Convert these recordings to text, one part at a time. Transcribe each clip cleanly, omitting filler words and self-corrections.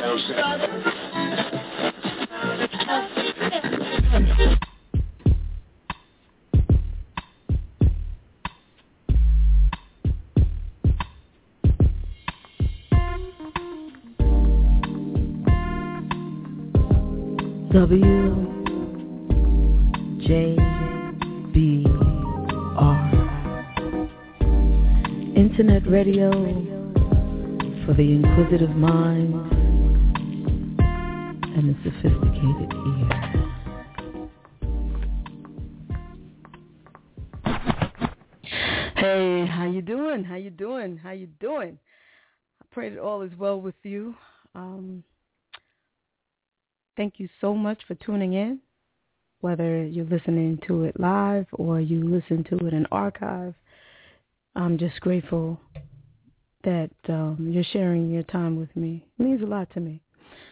Internet radio for the inquisitive mind and the sophisticated ear. Hey, how you doing? How you doing? How you doing? I pray that all is well with you. Thank you so much for tuning in, whether you're listening to it live or you listen to it in archive. I'm just grateful that you're sharing your time with me. It means a lot to me.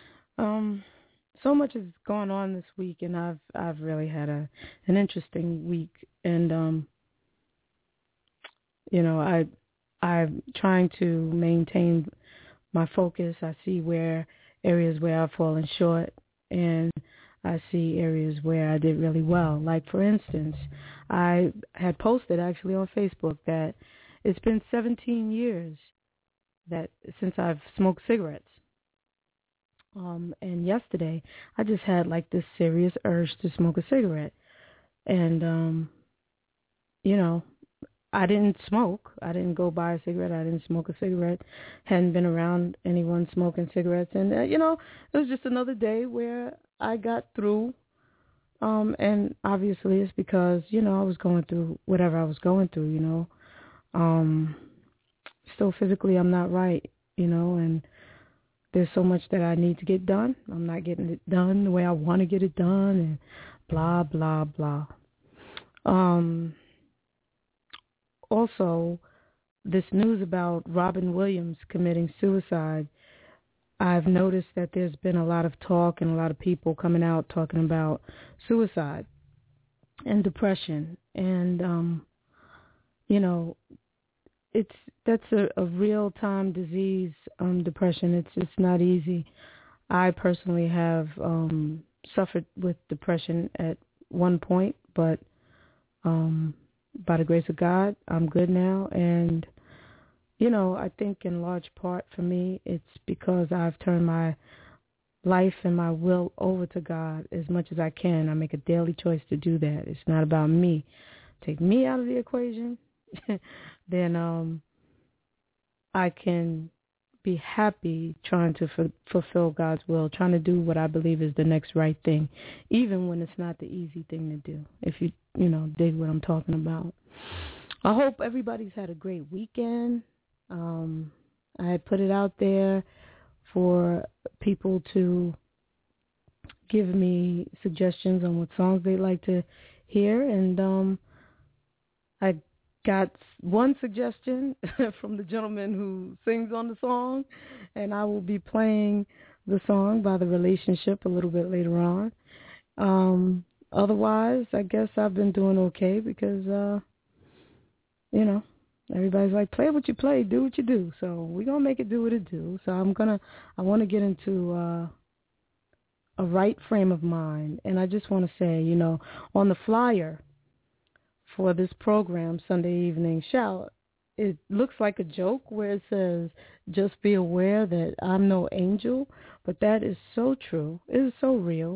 So much has gone on this week, and I've really had an interesting week. And I'm trying to maintain my focus. I see areas where I've fallen short, and I see areas where I did really well. Like, for instance, I had posted actually on Facebook that it's been 17 years since I've smoked cigarettes. And yesterday, I just had like this serious urge to smoke a cigarette. And, I didn't smoke. I didn't go buy a cigarette. I didn't smoke a cigarette. Hadn't been around anyone smoking cigarettes. And, it was just another day where I got through. And obviously it's because, I was going through whatever I was going through, Still physically I'm not right, and there's so much that I need to get done. I'm not getting it done the way I want to get it done, and blah, blah, blah. Also, this news about Robin Williams committing suicide, I've noticed that there's been a lot of talk and a lot of people coming out talking about suicide and depression. And, that's a real-time disease, depression. It's not easy. I personally have suffered with depression at one point, but by the grace of God, I'm good now. And, I think in large part for me, it's because I've turned my life and my will over to God as much as I can. I make a daily choice to do that. It's not about me. Take me out of the equation, then I can be happy trying to fulfill God's will, trying to do what I believe is the next right thing, even when it's not the easy thing to do, if you dig what I'm talking about. I hope everybody's had a great weekend. I had put it out there for people to give me suggestions on what songs they'd like to hear, and I got one suggestion from the gentleman who sings on the song, and I will be playing the song by The Relationship a little bit later on. Otherwise, I guess I've been doing okay because, everybody's like, play what you play, do what you do. So we're going to make it do what it do. So I want to get into a right frame of mind. And I just want to say, on the flyer for this program, Sunday Evening Shout, it looks like a joke where it says, just be aware that I'm no angel, but that is so true. It is so real,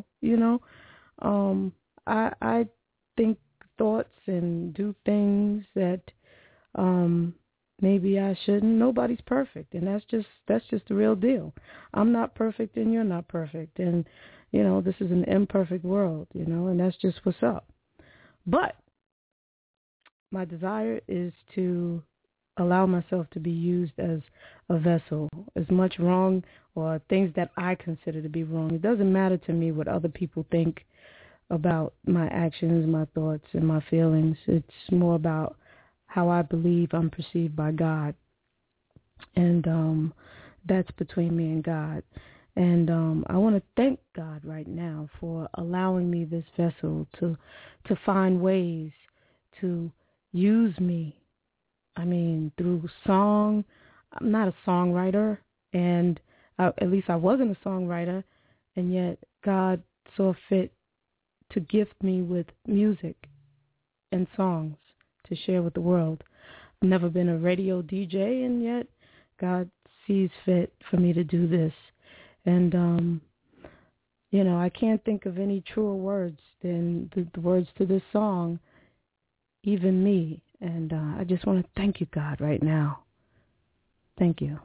I think thoughts and do things that maybe I shouldn't. Nobody's perfect, and that's just the real deal. I'm not perfect, and you're not perfect, and, this is an imperfect world, and that's just what's up. But my desire is to allow myself to be used as a vessel. As much wrong or things that I consider to be wrong, it doesn't matter to me what other people think about my actions, my thoughts, and my feelings. It's more about how I believe I'm perceived by God. And that's between me and God. And I want to thank God right now for allowing me this vessel to find ways to use me. I mean, through song. I'm not a songwriter, and At least I wasn't a songwriter, and yet God saw fit to gift me with music and songs to share with the world. I've never been a radio DJ, and yet God sees fit for me to do this. And, I can't think of any truer words than the words to this song, Even Me. And I just want to thank you, God, right now. Thank you.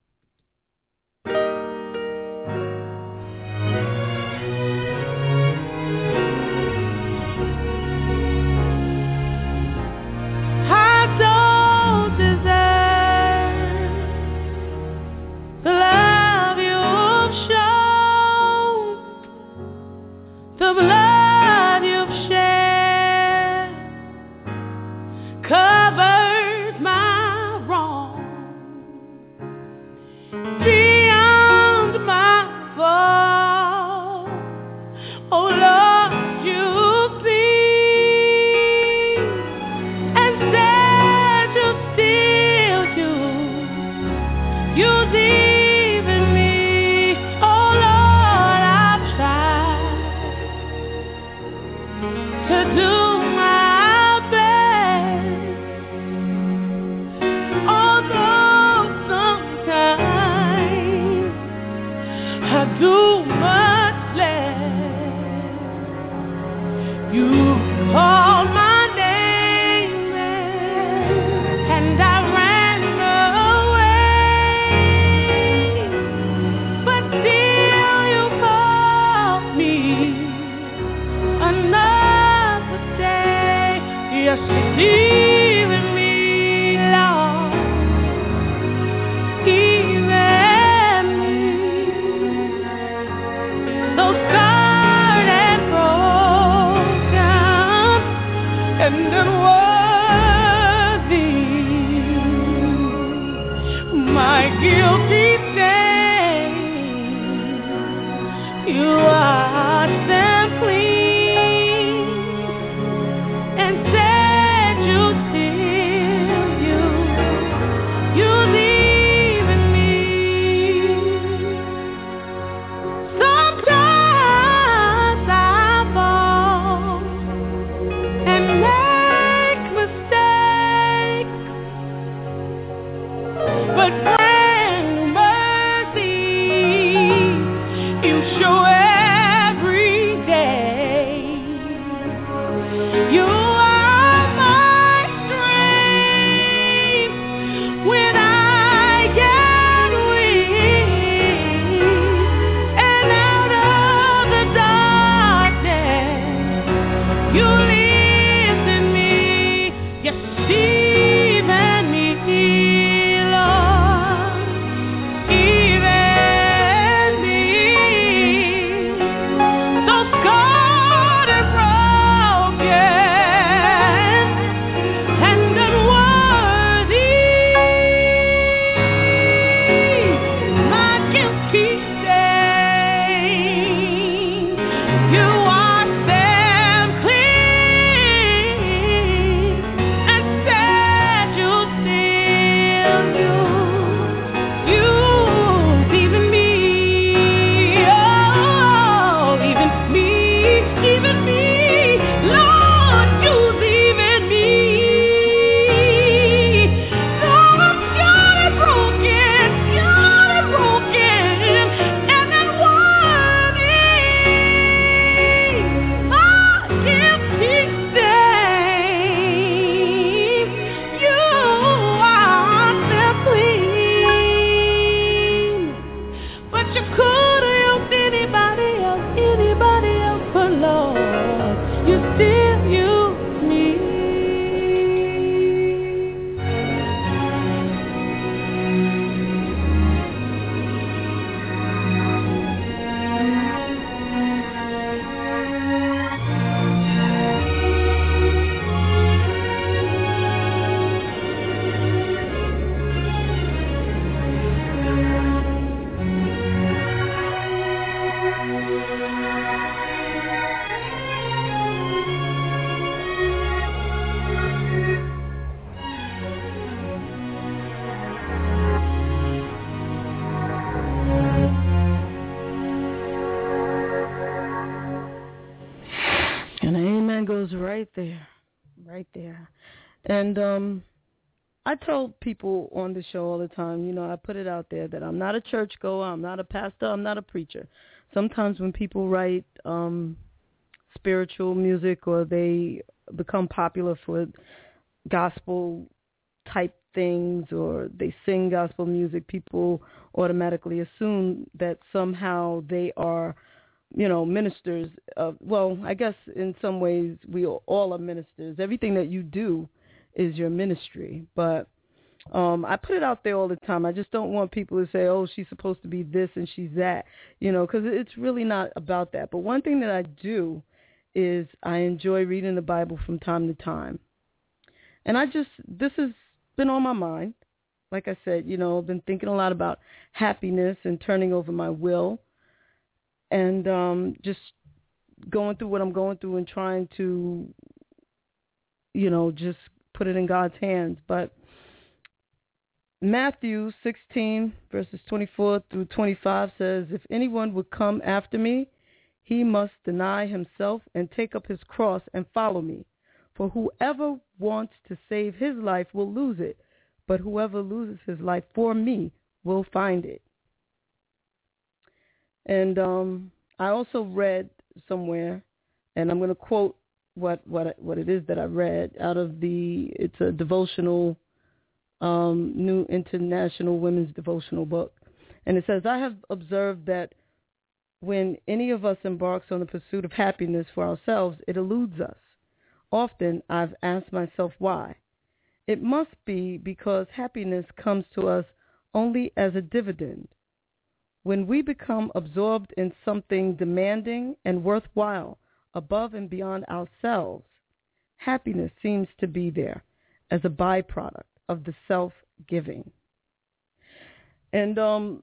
The blood you've shed covered my wrong. right there. And I tell people on the show all the time, I put it out there that I'm not a churchgoer, I'm not a pastor, I'm not a preacher. Sometimes when people write spiritual music or they become popular for gospel type things or they sing gospel music, people automatically assume that somehow they are, ministers of, well, I guess in some ways we all are ministers. Everything that you do is your ministry. But I put it out there all the time. I just don't want people to say, oh, she's supposed to be this and she's that, because it's really not about that. But one thing that I do is I enjoy reading the Bible from time to time. And this has been on my mind. Like I said, I've been thinking a lot about happiness and turning over my will and just going through what I'm going through and trying to, just put it in God's hands. But Matthew 16, verses 24 through 25 says, if anyone would come after me, he must deny himself and take up his cross and follow me. For whoever wants to save his life will lose it, but whoever loses his life for me will find it. And I also read somewhere, and I'm going to quote what it is that I read out of it's a devotional, New International Women's Devotional book. And it says, I have observed that when any of us embarks on the pursuit of happiness for ourselves, it eludes us. Often I've asked myself why. It must be because happiness comes to us only as a dividend. When we become absorbed in something demanding and worthwhile above and beyond ourselves, happiness seems to be there as a byproduct of the self-giving. And,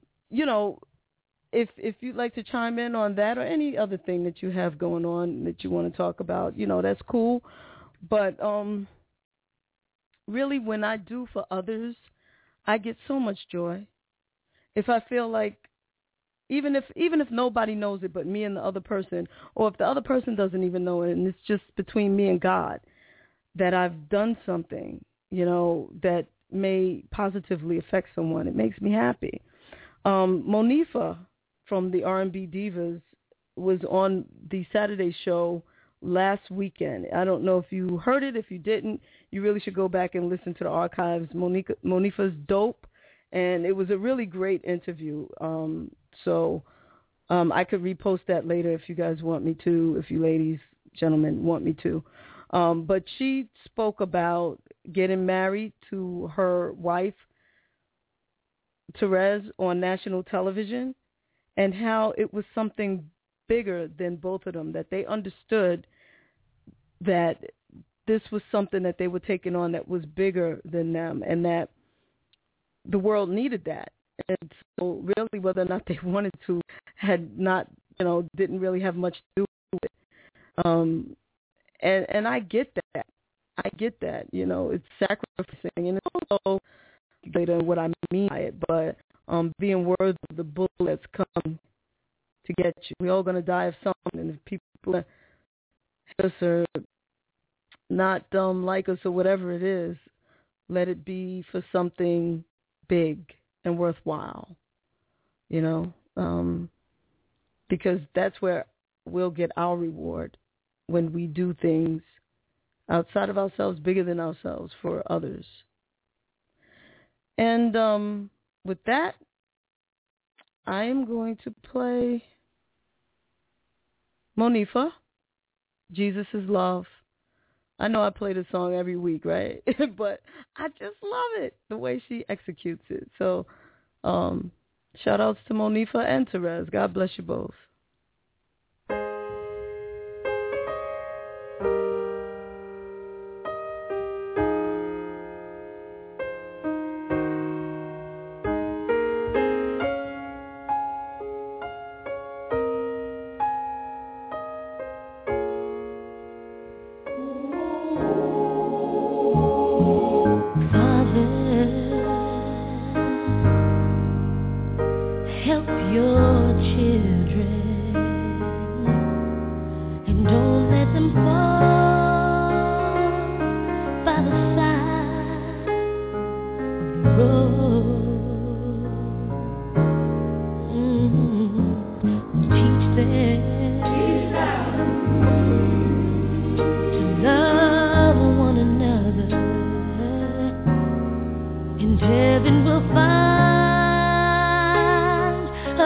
if you'd like to chime in on that or any other thing that you have going on that you want to talk about, that's cool. But really, when I do for others, I get so much joy. If I feel like, even if nobody knows it but me and the other person, or if the other person doesn't even know it and it's just between me and God, that I've done something, that may positively affect someone, it makes me happy. Monifa from the R&B Divas was on the Saturday show last weekend. I don't know if you heard it. If you didn't, you really should go back and listen to the archives. Monifa's dope, and it was a really great interview. So I could repost that later if you guys want me to, if you ladies, gentlemen want me to. But she spoke about getting married to her wife, Therese, on national television, and how it was something bigger than both of them, that they understood that this was something that they were taking on that was bigger than them, and that the world needed that. And so really whether or not they wanted to had not, didn't really have much to do with it. And I get that. It's sacrificing, and it's also later what I mean by it, but being worthy of the bullet that's come to get you. We're all going to die of something, and if people hate us or not like us or whatever it is, let it be for something big and worthwhile, because that's where we'll get our reward, when we do things outside of ourselves, bigger than ourselves, for others. And with that, I am going to play Monifa, Jesus is Love. I know I play this song every week, right? But I just love it, the way she executes it. So shout outs to Monifa and Therese. God bless you both. Help your children.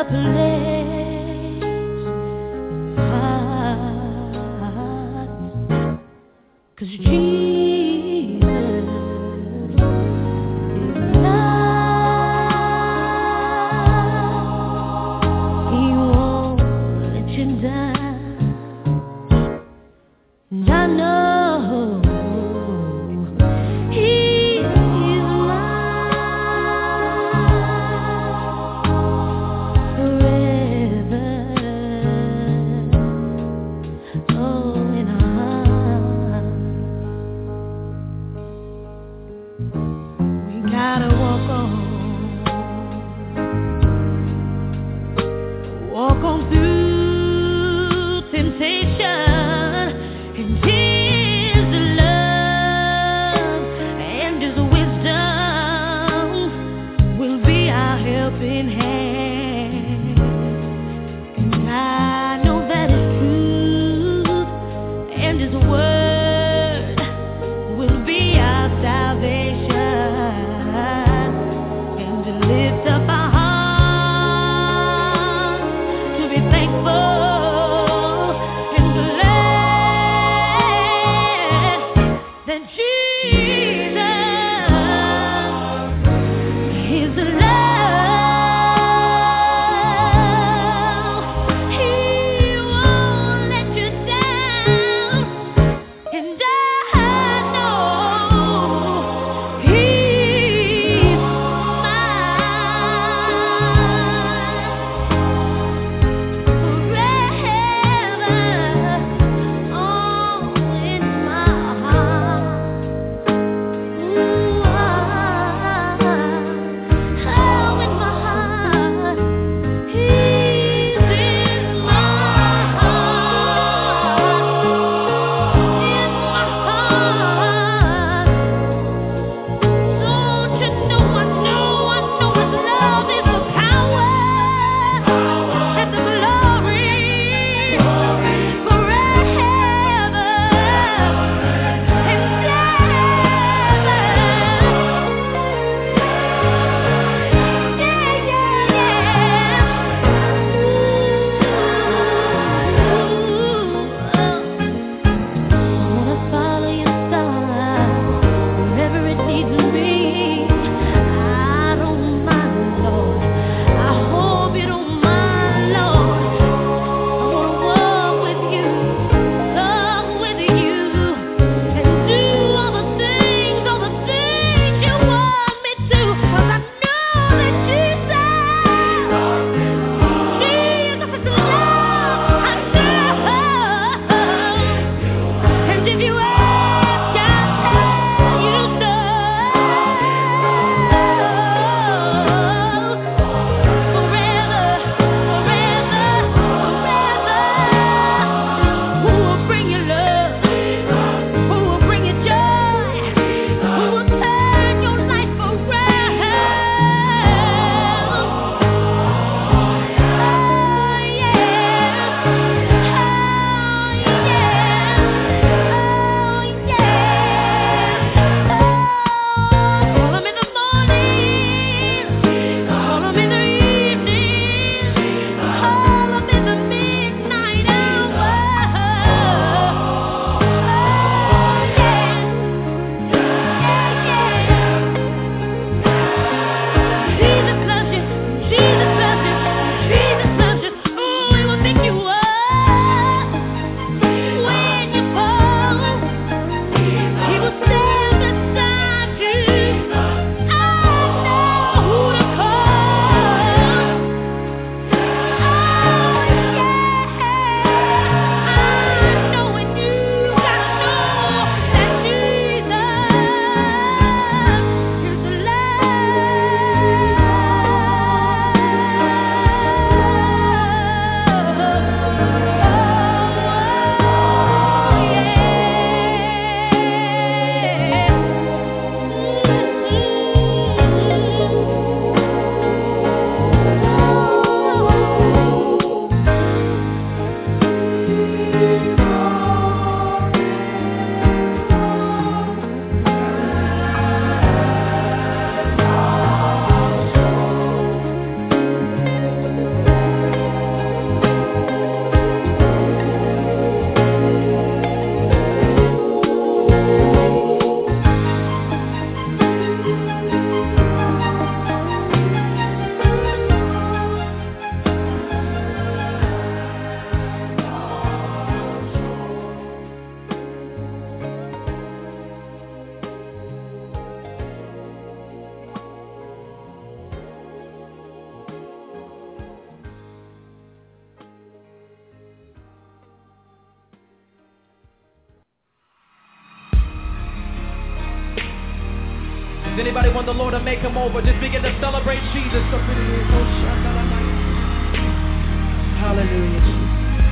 Walk on through temptation and tears. anybody want the Lord to make them over? Just begin to celebrate Jesus. Hallelujah, Jesus.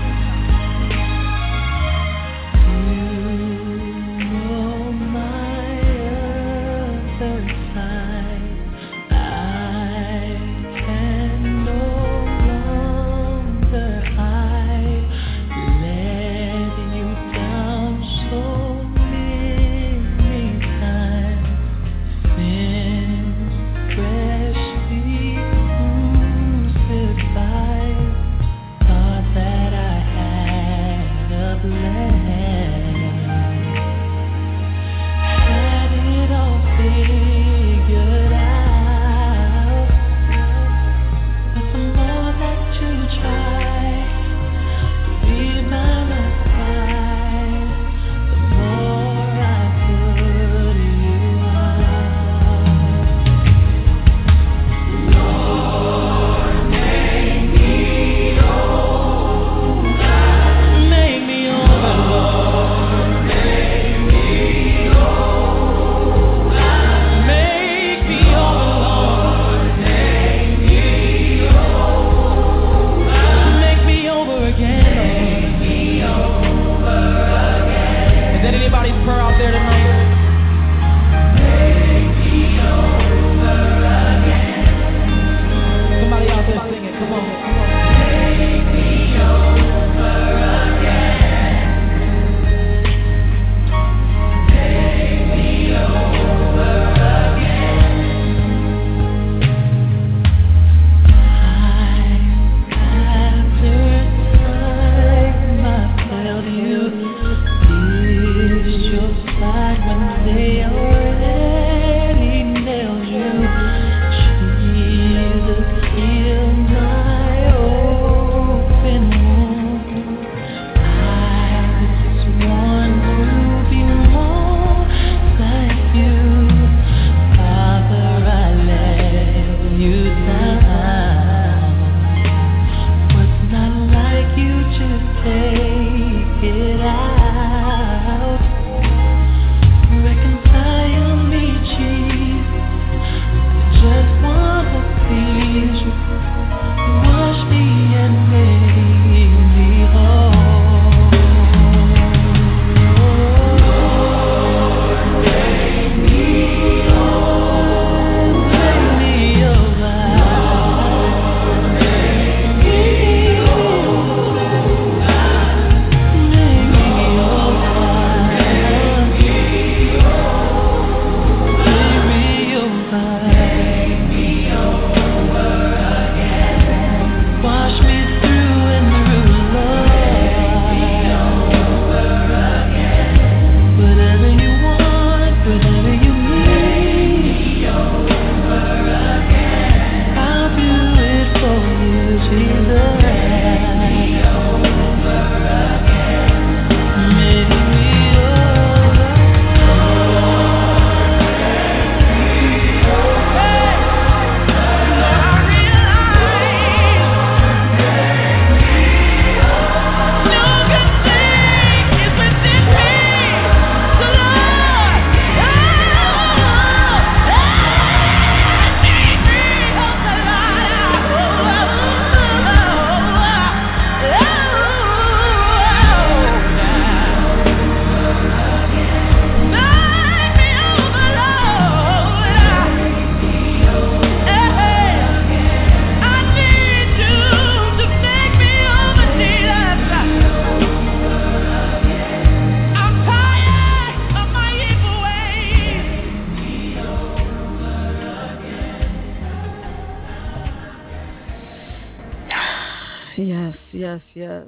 Yes.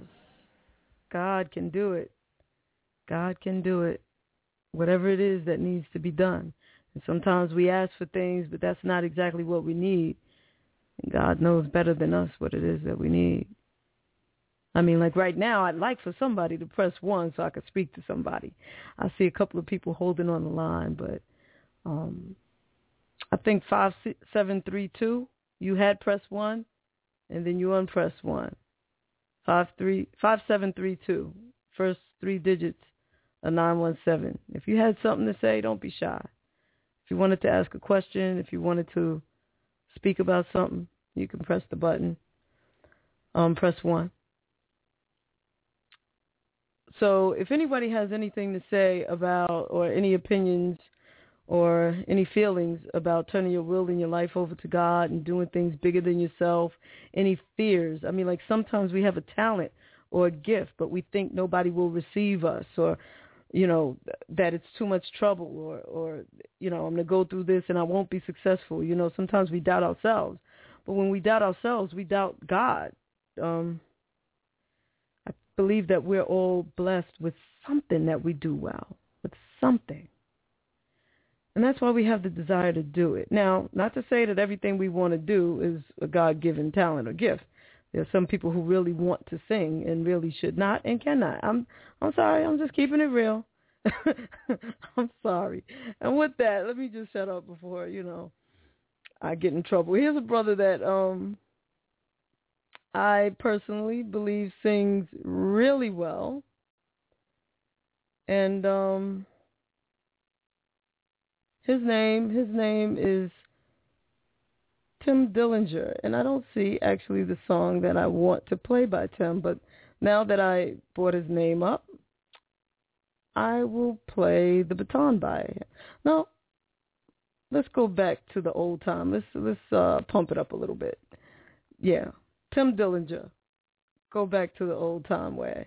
God can do it. God can do it. Whatever it is that needs to be done. And sometimes we ask for things, but that's not exactly what we need. And God knows better than us what it is that we need. I mean, like right now, I'd like for somebody to press 1 so I could speak to somebody. I see a couple of people holding on the line, but I think 5732, you had press 1, and then you unpressed 1. 5732, first 3 digits of 917. If you had something to say, don't be shy. If you wanted to ask a question, if you wanted to speak about something, you can press the button. Press 1. So if anybody has anything to say about, or any opinions or any feelings about turning your will and your life over to God and doing things bigger than yourself, any fears. I mean, like sometimes we have a talent or a gift, but we think nobody will receive us, or, you know, that it's too much trouble, or you know, I'm going to go through this and I won't be successful. You know, sometimes we doubt ourselves. But when we doubt ourselves, we doubt God. I believe that we're all blessed with something that we do well, with something. And that's why we have the desire to do it. Now, not to say that everything we want to do is a God-given talent or gift. There are some people who really want to sing and really should not and cannot. I'm sorry. I'm just keeping it real. I'm sorry. And with that, let me just shut up before, you know, I get in trouble. Here's a brother that I personally believe sings really well. And his name is Tim Dillinger, and I don't see actually the song that I want to play by Tim, but now that I brought his name up, I will play The Baton by him. No, let's go back to the old time. Let's pump it up a little bit. Yeah, Tim Dillinger. Go back to the old time way.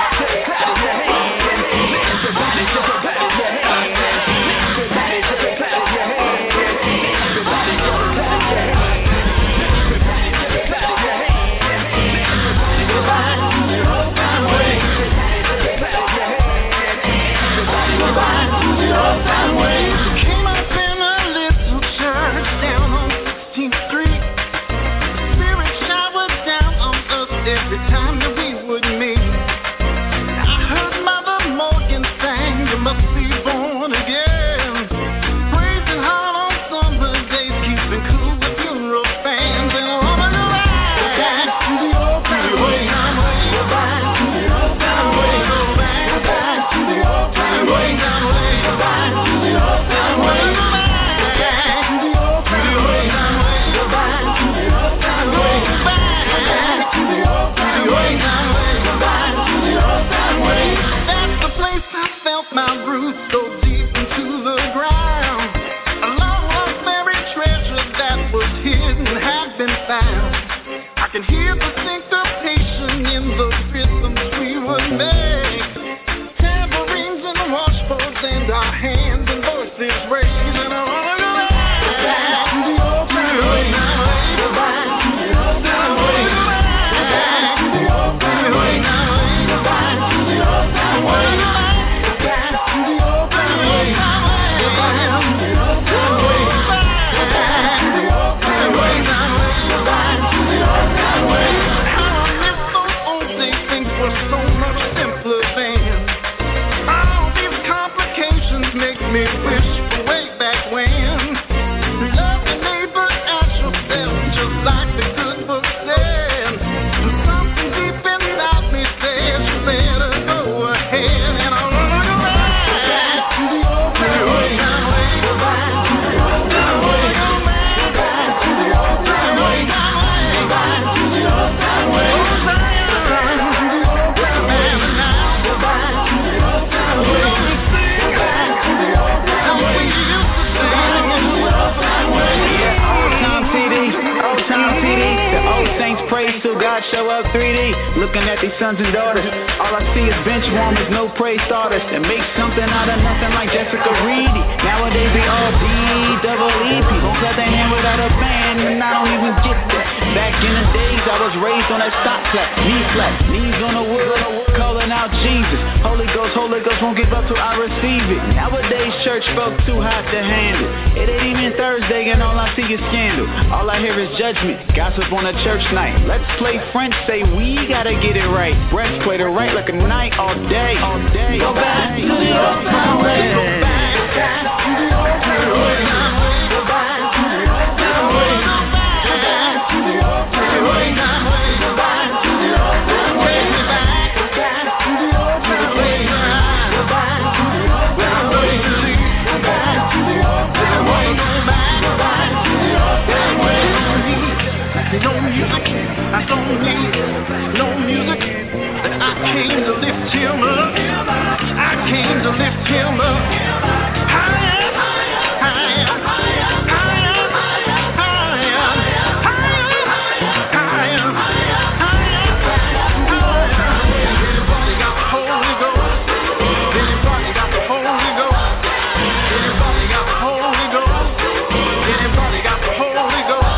Show up 3D, looking at these sons and daughters. All I see is bench warmers, no praise starters. And make something out of nothing like Jessica Reedy. Nowadays they all D-double-E-P. Won't cut their hand without a band, and I don't even get that. Back in the days I was raised on that stop clap, knee flat, knees on the wood, calling out Jesus. Holy Ghost, won't give up till I receive it. Nowadays church folk too hot to handle. It ain't even Thursday and all I see is scandal. All I hear is judgment, gossip on a church night. Let's play French, say we gotta get it right. Breast play the right like a night all day. Go back to the old time way. Go back to the old time way. Go back to the old time way. Go back to the old time way. Go back to the old time way. Go back to the old time way. Go back to the old time way. Go back to the old time way. came to lift him up. I came to lift him up. Higher, higher, higher, higher, higher, higher. Anybody got the Holy Ghost? Anybody got the Holy Ghost? Anybody got the Holy Ghost? Anybody got the Holy Ghost?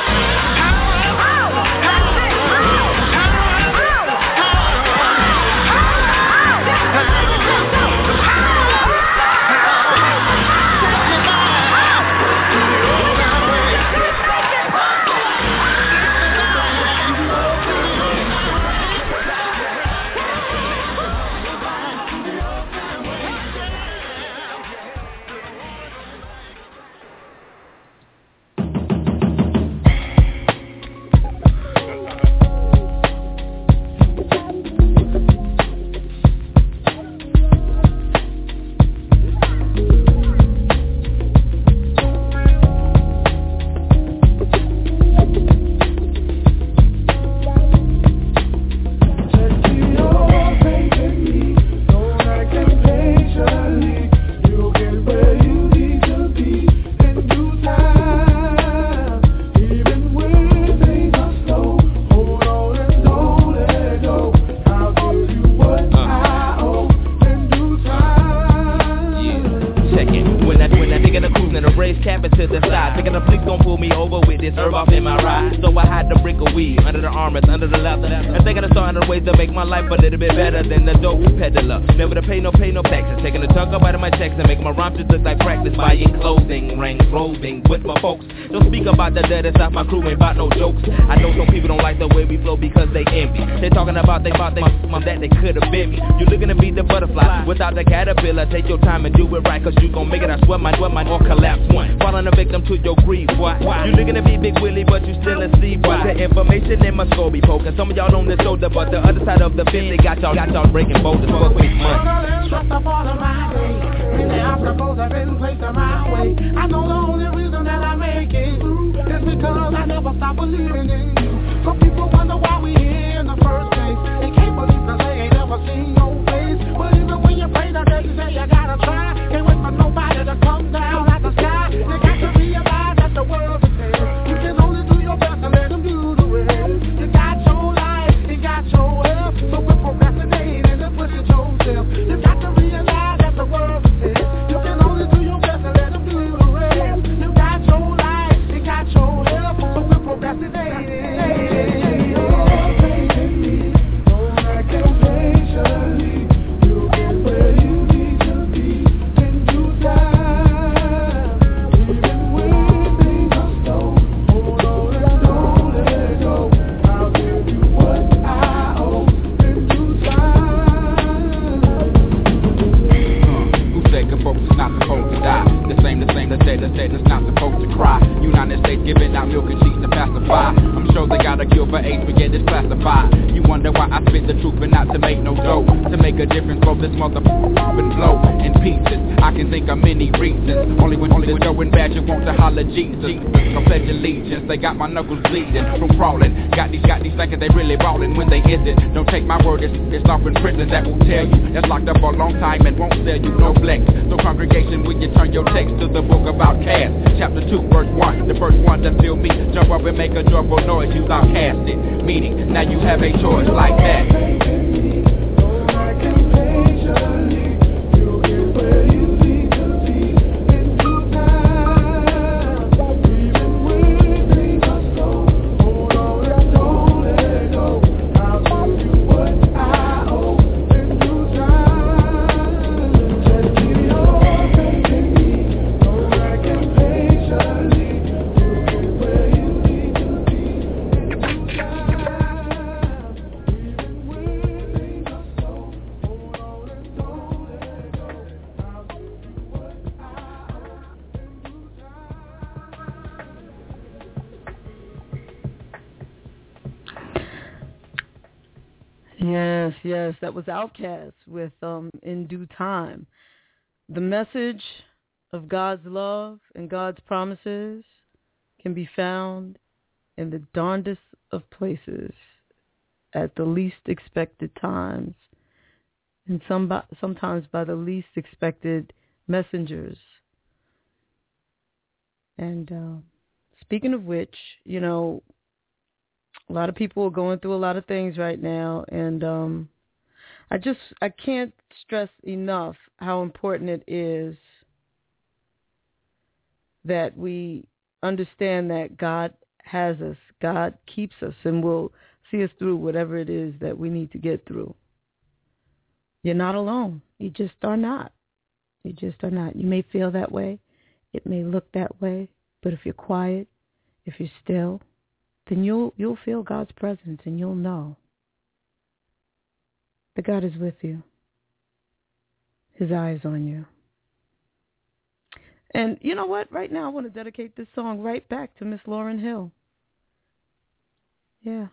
My crew ain't about no jokes. I know some people don't like the way we flow because they envy. They talking about they mom that they could have been me. You looking to be the butterfly without the caterpillar. Take your time and do it right, cause you gon' make it. I swear my or collapse one. Falling a victim to your greed, boy. You looking to be Big Willie, but you still asleep, boy. The information in my skull be poking. Some of y'all on the shoulder, but the other side of the fence, they got y'all breaking boulders. Fuck big money. Stressed up all of my day, and the obstacles have been placed in my way. I know the only reason that I make it through is because I never stop believing in you. Some people wonder why we here in the first place. They can't believe cause they ain't never seen your face. But even when you pray, that you say you gotta try. Can't wait for nobody to come down out the sky. You got to realize that the world is here. You can only do your best and let them do the rest. You got your life, you got your health. So quit procrastinating and push it yourself. You got to realize that the world is here. You can only do your best and let them do the rest. You got your life, you got your health. So quit procrastinating. That's not supposed to cry. United States giving out milk and cheese to pacify. I'm sure they got a cure for AIDS, but yet it's classified. You wonder why I spit the truth but not to make no dough. To make a difference, blow this motherfucking blow in pieces. I can think of many reasons. Only when the going bad you want to holler Jesus. I pledge allegiance, they got my knuckles bleeding from crawling. Got these thinking they really ballin' when they isn't. Don't take my word, it's off in prison that will tell you. That's locked up a long time and won't sell you no flex. So congregation, will you turn your text to the book about Cass, chapter 2, verse 1. The first one to feel me, jump up and make a joyful noise, you outcasted. Meaning, now you have a choice like that. Yes, that was Outkast with In Due Time. The message of God's love and God's promises can be found in the darndest of places, at the least expected times, and sometimes by the least expected messengers. And speaking of which, you know, a lot of people are going through a lot of things right now, and I can't stress enough how important it is that we understand that God has us, God keeps us, and will see us through whatever it is that we need to get through. You're not alone. You just are not. You just are not. You may feel that way. It may look that way. But if you're quiet, if you're still, then you'll feel God's presence, and you'll know that God is with you. His eye is on you. And you know what? Right now I want to dedicate this song right back to Miss Lauryn Hill. Yeah.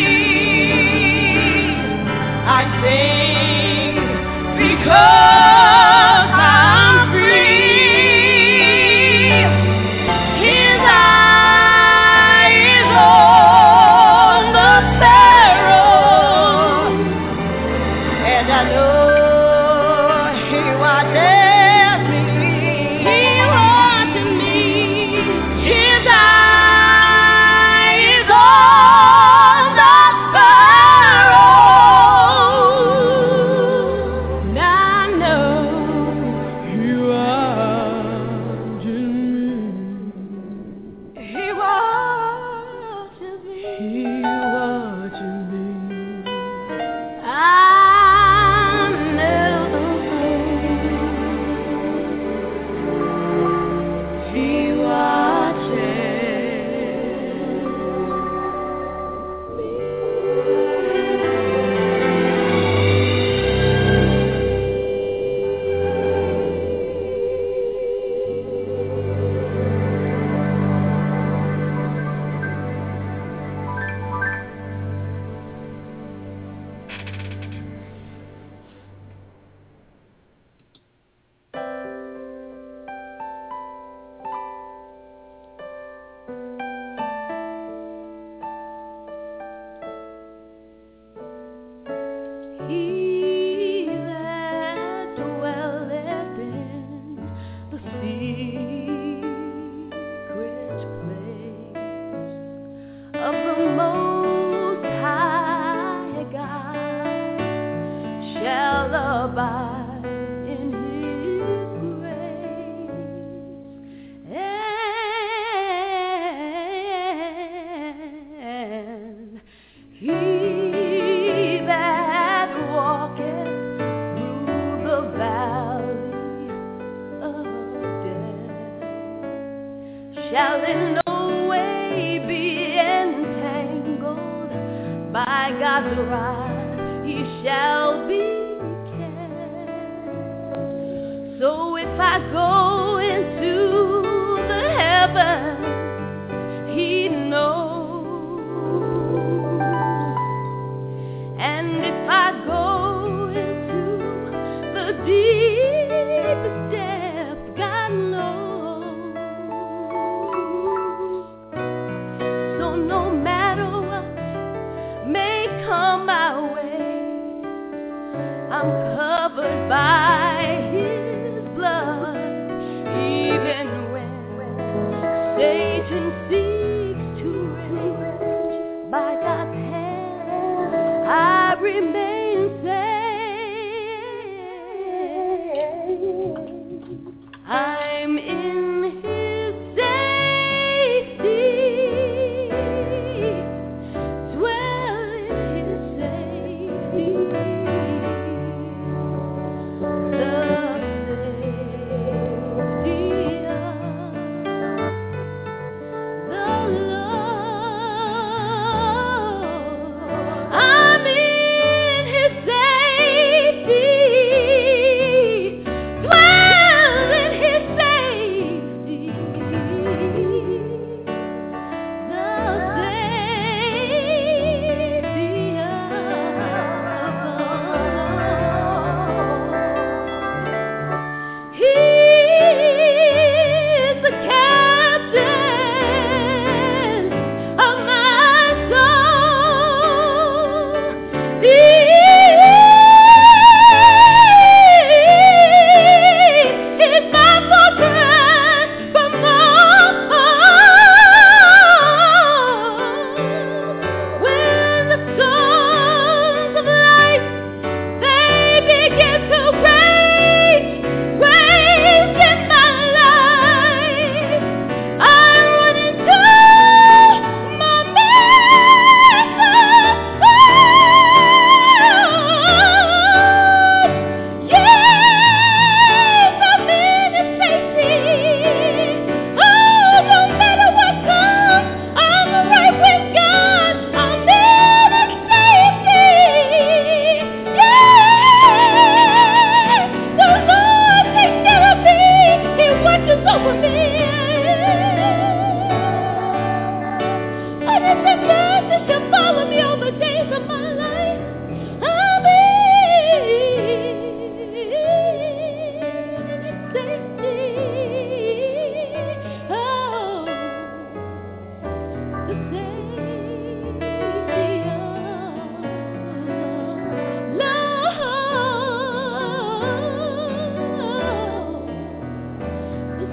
I sing because shall in no way be entangled by God's rod, he shall be kept. So if I go into the heavens, he knows, and if I go into the deepest depths, God knows. So no matter what may come my way, I'm covered by his blood. Even when Satan seeks to reach by God's hand, I remain safe. I'm in his safety, dwell in his safety. The safety of the Lord. I'm in his safety, dwell in his safety. The safety of the Lord. He is the captain of my soul. He is my fortress from all harm. When the storms of life they begin to rage in my life, I run into my Master. Yes, I'm in his safety. Oh, no matter what comes, I'm right with God. I'm in his safety. Yes, the Lord takes care of me. He watches over me. And his mercy shall follow me all the days of my life. I'm in his safety. Oh, the safety of Lord. The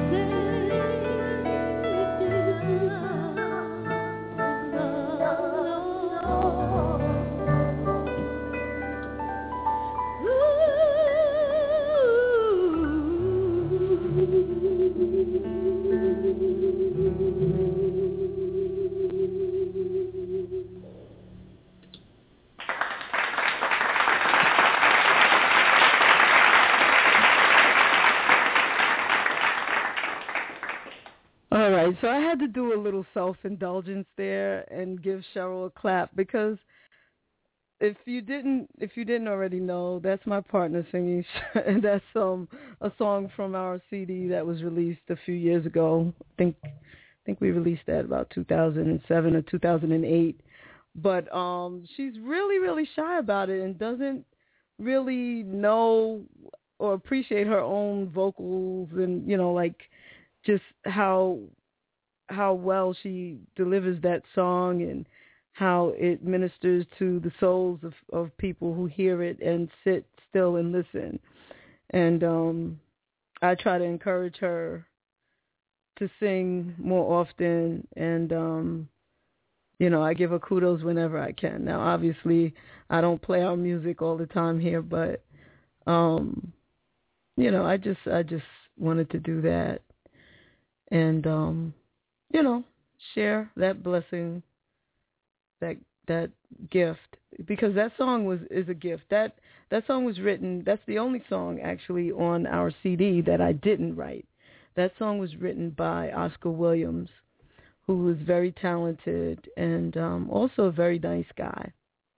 All right, so I had to do a little self-indulgence there and give Cheryl a clap because if you didn't already know, that's my partner singing, and that's a song from our CD that was released a few years ago. I think we released that about 2007 or 2008. But she's really, really shy about it and doesn't really know or appreciate her own vocals and, like just how well she delivers that song and how it ministers to the souls of people who hear it and sit still and listen. And I try to encourage her to sing more often, and I give her kudos whenever I can. Now, obviously, I don't play our music all the time here, but I just wanted to do that and share that blessing, that gift, because that song is a gift. That song was written. That's the only song actually on our CD that I didn't write. That song was written by Oscar Williams, who was very talented and also a very nice guy.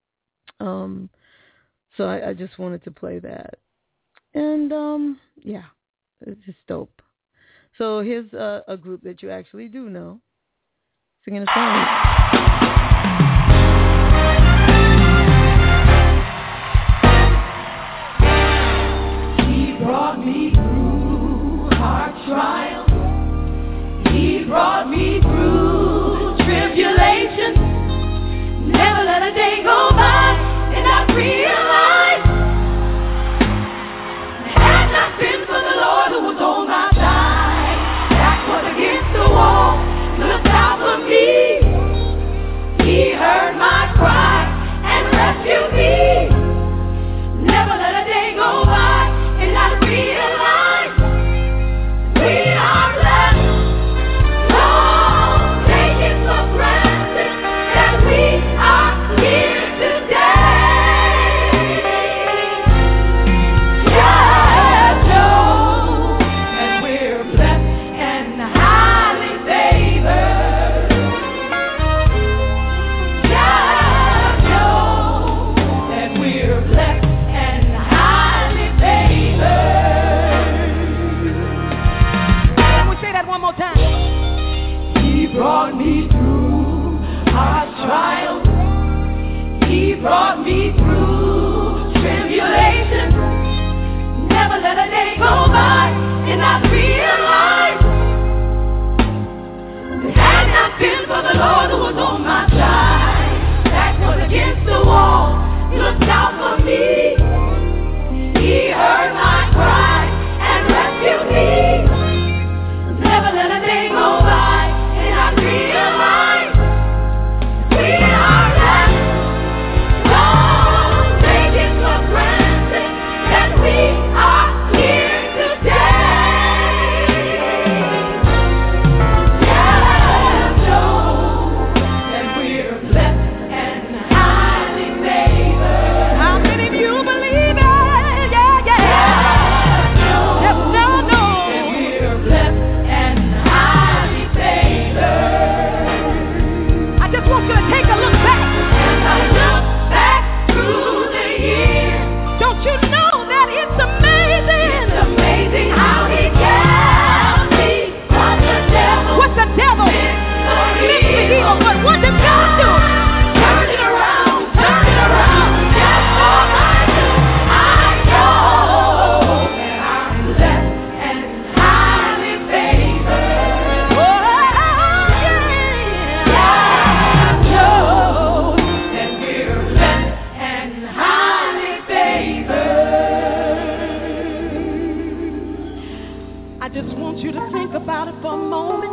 So I just wanted to play that. And, yeah, it's just dope. So here's a group that you actually do know, singing a song. He brought me through hard trials. He brought me through tribulation. Never let a day go by and I realized had not been for the Lord who was on my side, back was against the wall, looked out for me. He heard my cry and rescued me. Never let a day go by and I realize we are blessed. Don't take it for granted that we are here today. Just know that we're blessed and highly favored. Just know that we're blessed and highly favored. Can we say that one more time? He brought me through hard trials. He brought me through tribulation. Never let a day go by and I realized it had not been for the Lord who was on my side, back was against the wall, looked out for me. He heard my cry and rescued me. Never let a day go by and I realize we are blessed. Don't take it for granted that we are here today. Just know that we're blessed and highly favored. How many of you believe it? Yeah, yeah. Just know that we're blessed and highly favored. I just want you to take a look back. As I look back through the years, don't you know that it's amazing? It's amazing how he kept me from the devil. What the devil meant for evil, but what did God do? Turn it around, turn it around. That's all I do. I know that I'm blessed and highly favored. Oh, yeah. I know that we're blessed and highly favored. I just want you to think about it for a moment.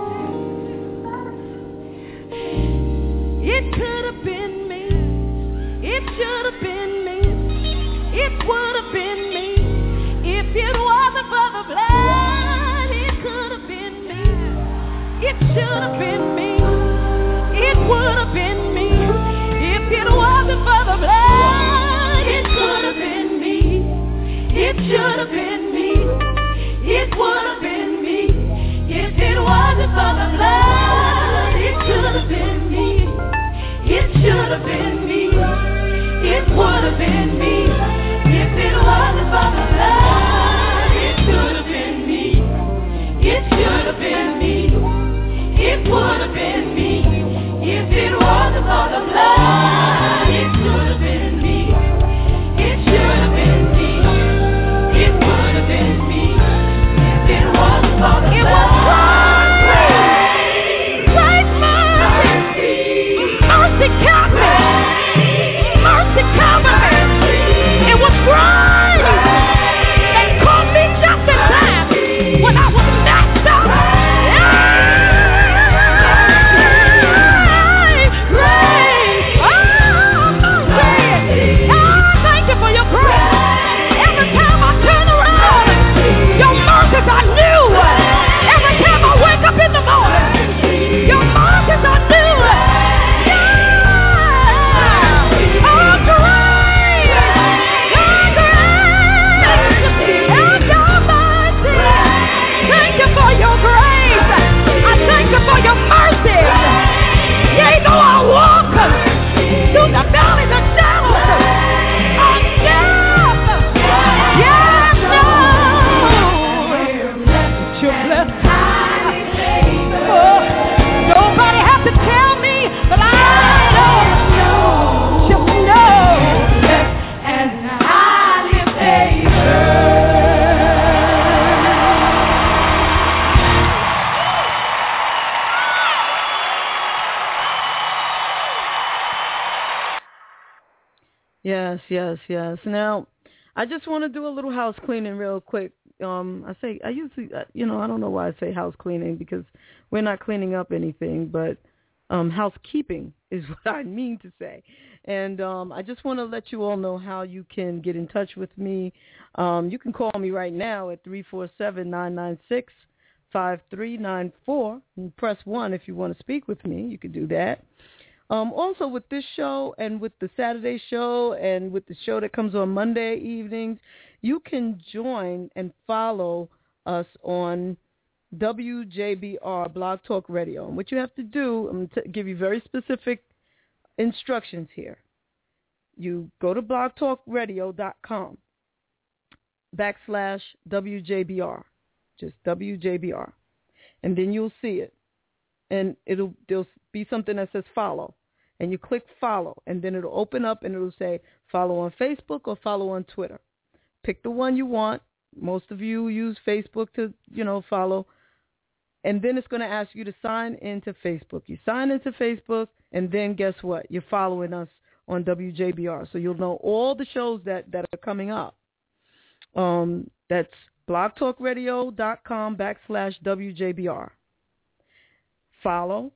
It could have been me. It should have been me. It would have been me. If it wasn't for the blood, it could have been me. It should have been me. It would have been me. If it wasn't for the blood, it could have been me. It should have been me. It would have been me. If it wasn't for the blood, it could have been me. It should have been me. It would have been me. If it wasn't for the blood, it could have been me. It should have been me. It would have been me. If it wasn't for the blood, it could have been me. It should have been me. It would have been me. If it wasn't for the blood. Mercy covered me. Mercy covered me. It was grace that caught me just in time when I was messed up. Grace, Yes. Now, I just want to do a little house cleaning real quick. I usually, I don't know why I say house cleaning because we're not cleaning up anything, but housekeeping is what I mean to say. And I just want to let you all know how you can get in touch with me. You can call me right now at 347-996-5394 and press 1 if you want to speak with me. You can do that. Also, with this show and with the Saturday show and with the show that comes on Monday evenings, you can join and follow us on WJBR Blog Talk Radio. And what you have to do, I'm going to give you very specific instructions here. You go to blogtalkradio.com /WJBR, just WJBR, and then you'll see it. And there'll be something that says follow, and you click follow, and then it'll open up and it'll say follow on Facebook or follow on Twitter. Pick the one you want. Most of you use Facebook to, follow. And then it's going to ask you to sign into Facebook. You sign into Facebook, and then guess what? You're following us on WJBR. So you'll know all the shows that are coming up. That's blogtalkradio.com /WJBR. Follow.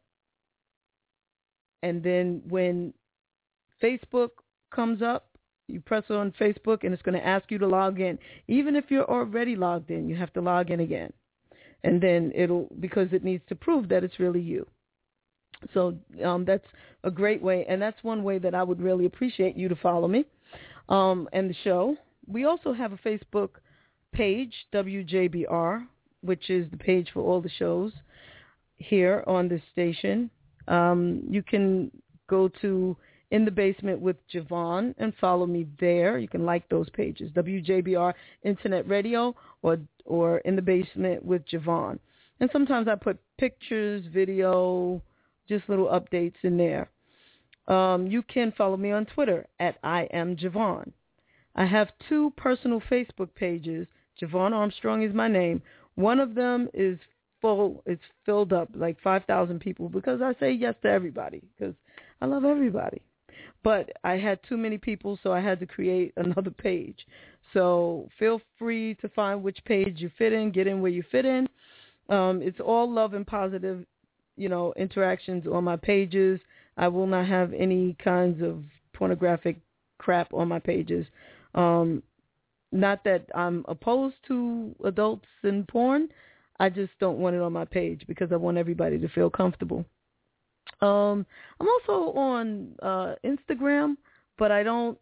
And then when Facebook comes up, you press on Facebook, and it's going to ask you to log in. Even if you're already logged in, you have to log in again. And then because it needs to prove that it's really you. So that's a great way, and that's one way that I would really appreciate you to follow me and the show. We also have a Facebook page, WJBR, which is the page for all the shows here on this station. You can go to In the Basement with Javon and follow me there. You can like those pages, WJBR Internet Radio or In the Basement with Javon. And sometimes I put pictures, video, just little updates in there. You can follow me on Twitter at I am Javon. I have 2 personal Facebook pages. Javon Armstrong is my name. One of them is full. It's filled up, like 5,000 people, because I say yes to everybody, because I love everybody. But I had too many people, so I had to create another page. So feel free to find which page you fit in, get in where you fit in. It's all love and positive, interactions on my pages. I will not have any kinds of pornographic crap on my pages. Not that I'm opposed to adults and porn. I just don't want it on my page because I want everybody to feel comfortable. I'm also on Instagram, but I don't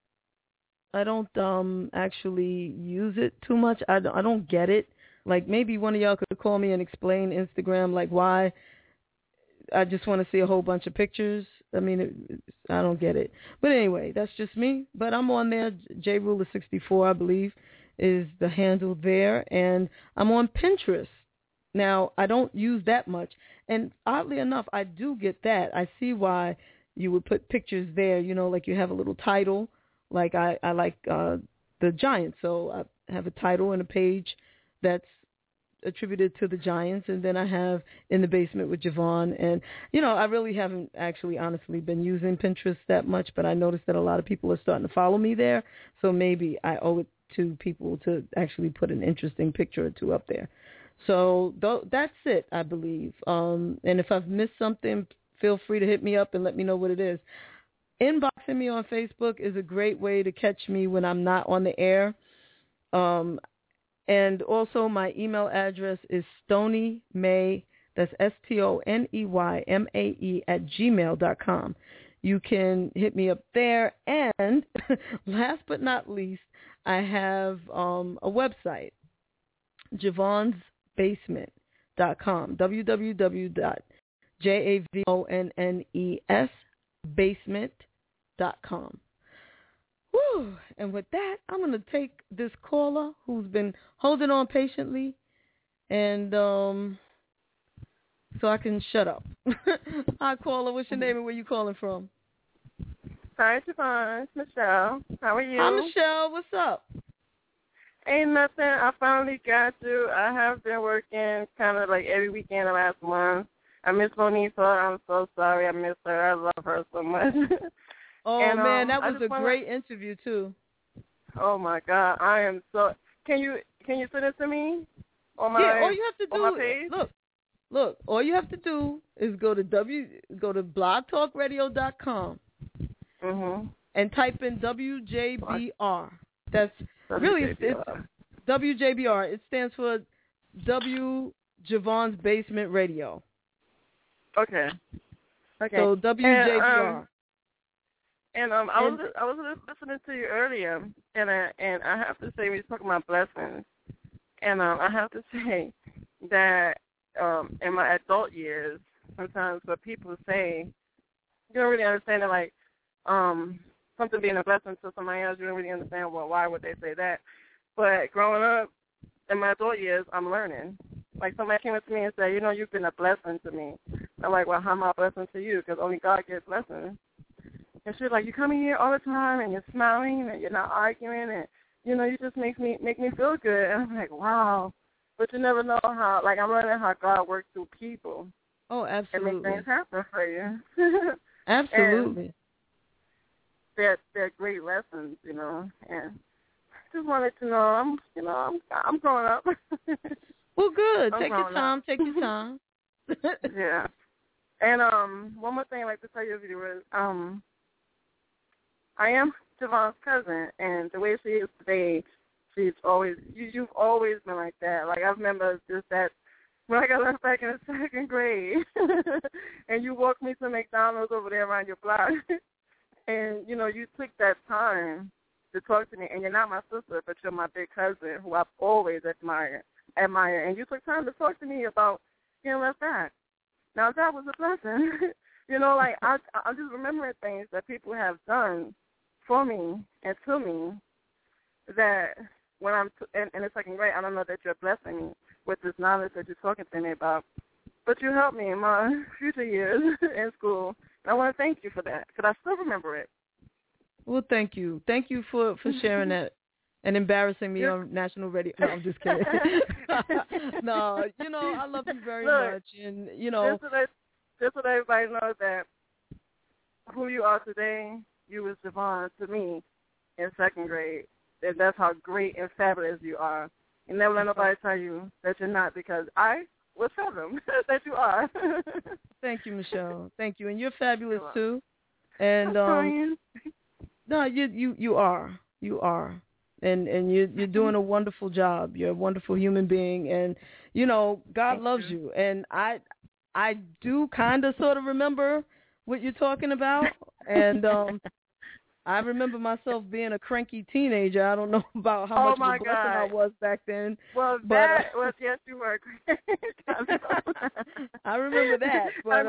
actually use it too much. I don't get it. Like maybe one of y'all could call me and explain Instagram, like why I just want to see a whole bunch of pictures. I mean, I don't get it. But anyway, that's just me. But I'm on there. JRuler64, I believe, is the handle there. And I'm on Pinterest. Now, I don't use that much. And oddly enough, I do get that. I see why you would put pictures there, like you have a little title. Like I like the Giants. So I have a title and a page that's attributed to the Giants, and then I have In the Basement with Javon. And, I really haven't actually honestly been using Pinterest that much, but I noticed that a lot of people are starting to follow me there, so maybe I owe it to people to actually put an interesting picture or 2 up there. So that's it, I believe. And if I've missed something, feel free to hit me up and let me know what it is. Inboxing me on Facebook is a great way to catch me when I'm not on the air. And also my email address is StoneyMae, that's StoneyMae @gmail.com. You can hit me up there. And last but not least, I have a website, JavonsBasement.com, www.JavonsBasement.com. Whew. And with that, I'm going to take this caller who's been holding on patiently, and so I can shut up. Hi, caller. What's your name and where you calling from? Hi, Javon. It's Michelle. How are you? Hi, Michelle. What's up? Ain't nothing. I finally got you. I have been working kind of like every weekend the last month. I miss Monifa. I'm so sorry I miss her. I love her so much. Oh, and, man, that was a great interview, too. Oh, my God. I am so... Can you send it to me? On my, all you have to do... my page? Look, all you have to do is go to blogtalkradio.com and type in WJBR. That's WJBR. really it's WJBR. It stands for W Javon's Basement Radio. Okay. So WJBR. I was listening to you earlier, and I have to say, we talk about blessings, and I have to say that in my adult years, sometimes what people say, you don't really understand it, like something being a blessing to somebody else. You don't really understand, well, why would they say that? But growing up in my adult years, I'm learning. Like somebody came up to me and said, you've been a blessing to me. I'm like, well, how am I a blessing to you? Because only God gives blessings. And she's like, you come in here all the time and you're smiling and you're not arguing and, you just make me feel good. And I'm like, wow. But you never know how, like I'm learning how God works through people. Oh, absolutely. And make things happen for you. Absolutely. They're great lessons, and just wanted to know, I'm growing up. Well, good. Take your time. Yeah. And one more thing I'd like to tell your viewers, I am Javon's cousin, and the way she is today, she's always, you've always been like that. Like, I remember just that, when I got left back in the second grade, and you walked me to McDonald's over there around your block, and, you took that time to talk to me, and you're not my sister, but you're my big cousin, who I've always admired, and you took time to talk to me about getting left back. Now, that was a blessing. Like, I'm just remembering things that people have done for me and to me that when I'm in the second grade, I don't know that you're blessing me with this knowledge that you're talking to me about. But you helped me in my future years in school. And I want to thank you for that, because I still remember it. Well, thank you. Thank you for sharing that and embarrassing me on national radio. No, I'm just kidding. No, I love you very much. And, just so that everybody knows that who you are today, you was Javon to me in second grade. And that's how great and fabulous you are. And never let nobody tell you that you're not, because I will tell them that you are. Thank you, Michelle. Thank you. And you're fabulous, too. And no, you are. You are. And you're doing a wonderful job. You're a wonderful human being. And, God loves you. And I do kind of sort of remember what you're talking about. And I remember myself being a cranky teenager. I don't know about how much of a blessing I was back then. Well, yes, you were. I remember that. But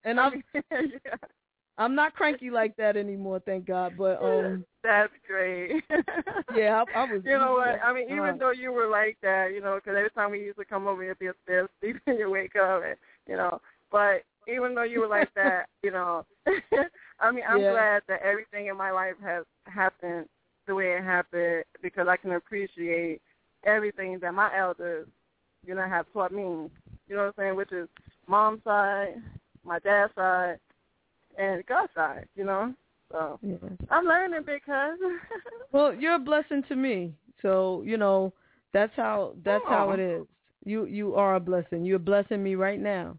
I'm not cranky like that anymore, thank God. But that's great. Yeah, I was. You know what? I mean, even though you were like that, because every time we used to come over, you'd be upstairs sleeping, and you wake up, and But even though you were like that, I mean, I'm glad that everything in my life has happened the way it happened, because I can appreciate everything that my elders, have taught me. You know what I'm saying? Which is mom's side, my dad's side, and God's side. So I'm learning, because. Well, you're a blessing to me. So that's how it is. You are a blessing. You're blessing me right now.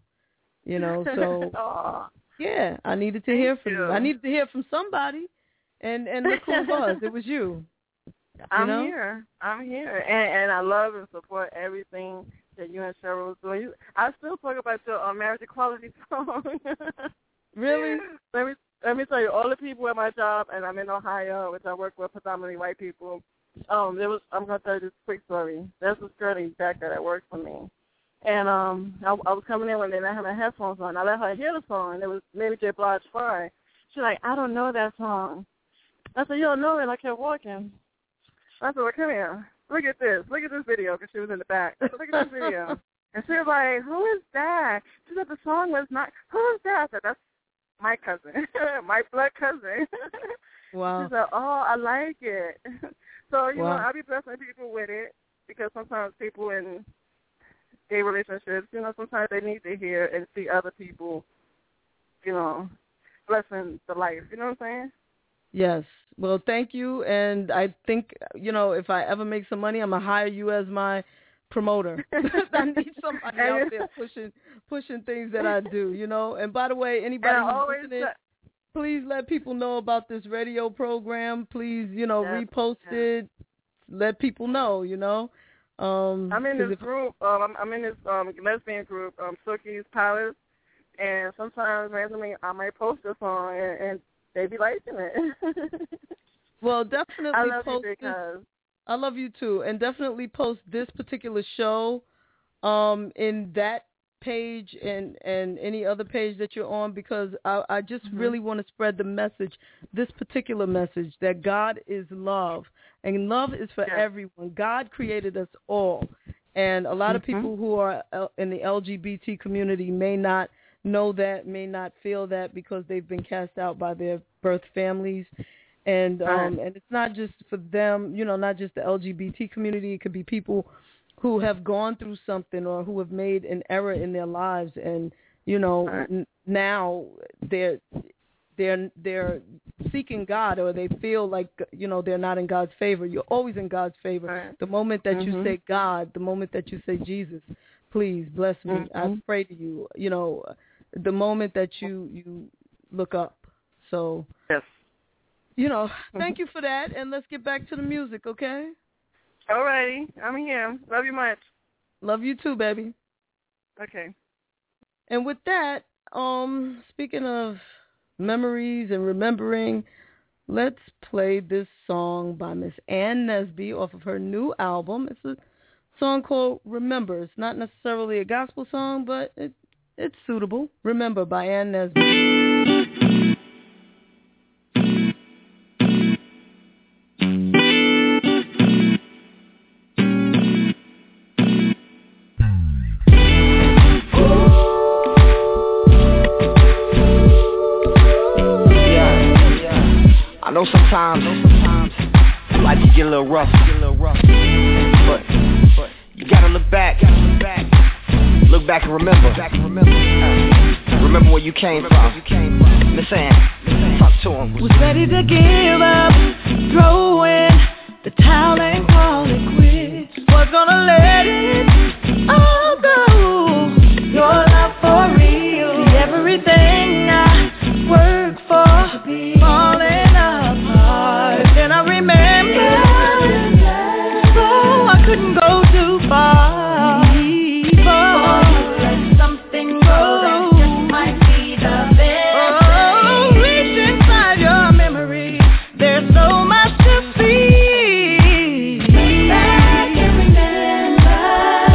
So yeah, I needed to hear from you. I needed to hear from somebody, and look who it was. It was you. I'm here, and I love and support everything that you and Cheryl was doing. I still talk about your marriage equality song. Really? Let me tell you, all the people at my job, and I'm in Ohio, which I work with predominantly white people. I'm gonna tell you this quick story. There's this girl named Becca that works for me. And I was coming in one day and I had my headphones on. I let her hear the song, and it was Mary J. Blige Fry. She's like, I don't know that song. I said, you don't know it? I kept walking. I said, well, come here. Look at this. Look at this video, because she was in the back. Look at this video. And she was like, who is that? She said the song was not, who is that? I said, that's my cousin, my blood cousin. Wow. She said, oh, I like it. So, I be blessing people with it, because sometimes people in gay relationships, sometimes they need to hear and see other people, blessing the life. You know what I'm saying? Yes. Well, thank you. And I think, if I ever make some money, I'm going to hire you as my promoter. I need somebody out there pushing things that I do, And by the way, anybody who's listening, please let people know about this radio program. Please, repost it. Let people know, I'm in this group. I'm in this lesbian group, Silky's Palace, and sometimes randomly I might post a song and they be liking it. Well, definitely I love post you because I love you too, and definitely post this particular show in that page and any other page that you're on, because I just really want to spread the message, this particular message, that God is love, and love is for everyone. God created us all, and a lot of people who are in the LGBT community may not know that, may not feel that, because they've been cast out by their birth families. And it's not just for them, not just the LGBT community. It could be people who have gone through something or who have made an error in their lives, and now they're seeking God, or they feel like they're not in God's favor. You're always in God's favor. The moment that you say God, the moment that you say Jesus, please bless me, I pray to you. The moment that you look up. So yes. Thank you for that, and let's get back to the music, okay? All righty. I'm here. Love you much. Love you too, baby. Okay. And with that, speaking of memories and remembering, let's play this song by Miss Ann Nesby off of her new album. It's a song called Remember. It's not necessarily a gospel song, but it's suitable. Remember by Ann Nesby. I know sometimes life can get a little rough, but you gotta look back and remember. Remember where you came from. Miss Ann, talk to him. Was ready to give up, throw in the towel and call it quits. Was gonna let it all go. Your love for real. See, everything I worked for falling apart. Then I remember, so I couldn't go too far. Let something grow that just might be the best. Oh, reach inside your memory. There's so much to see. Look back and remember.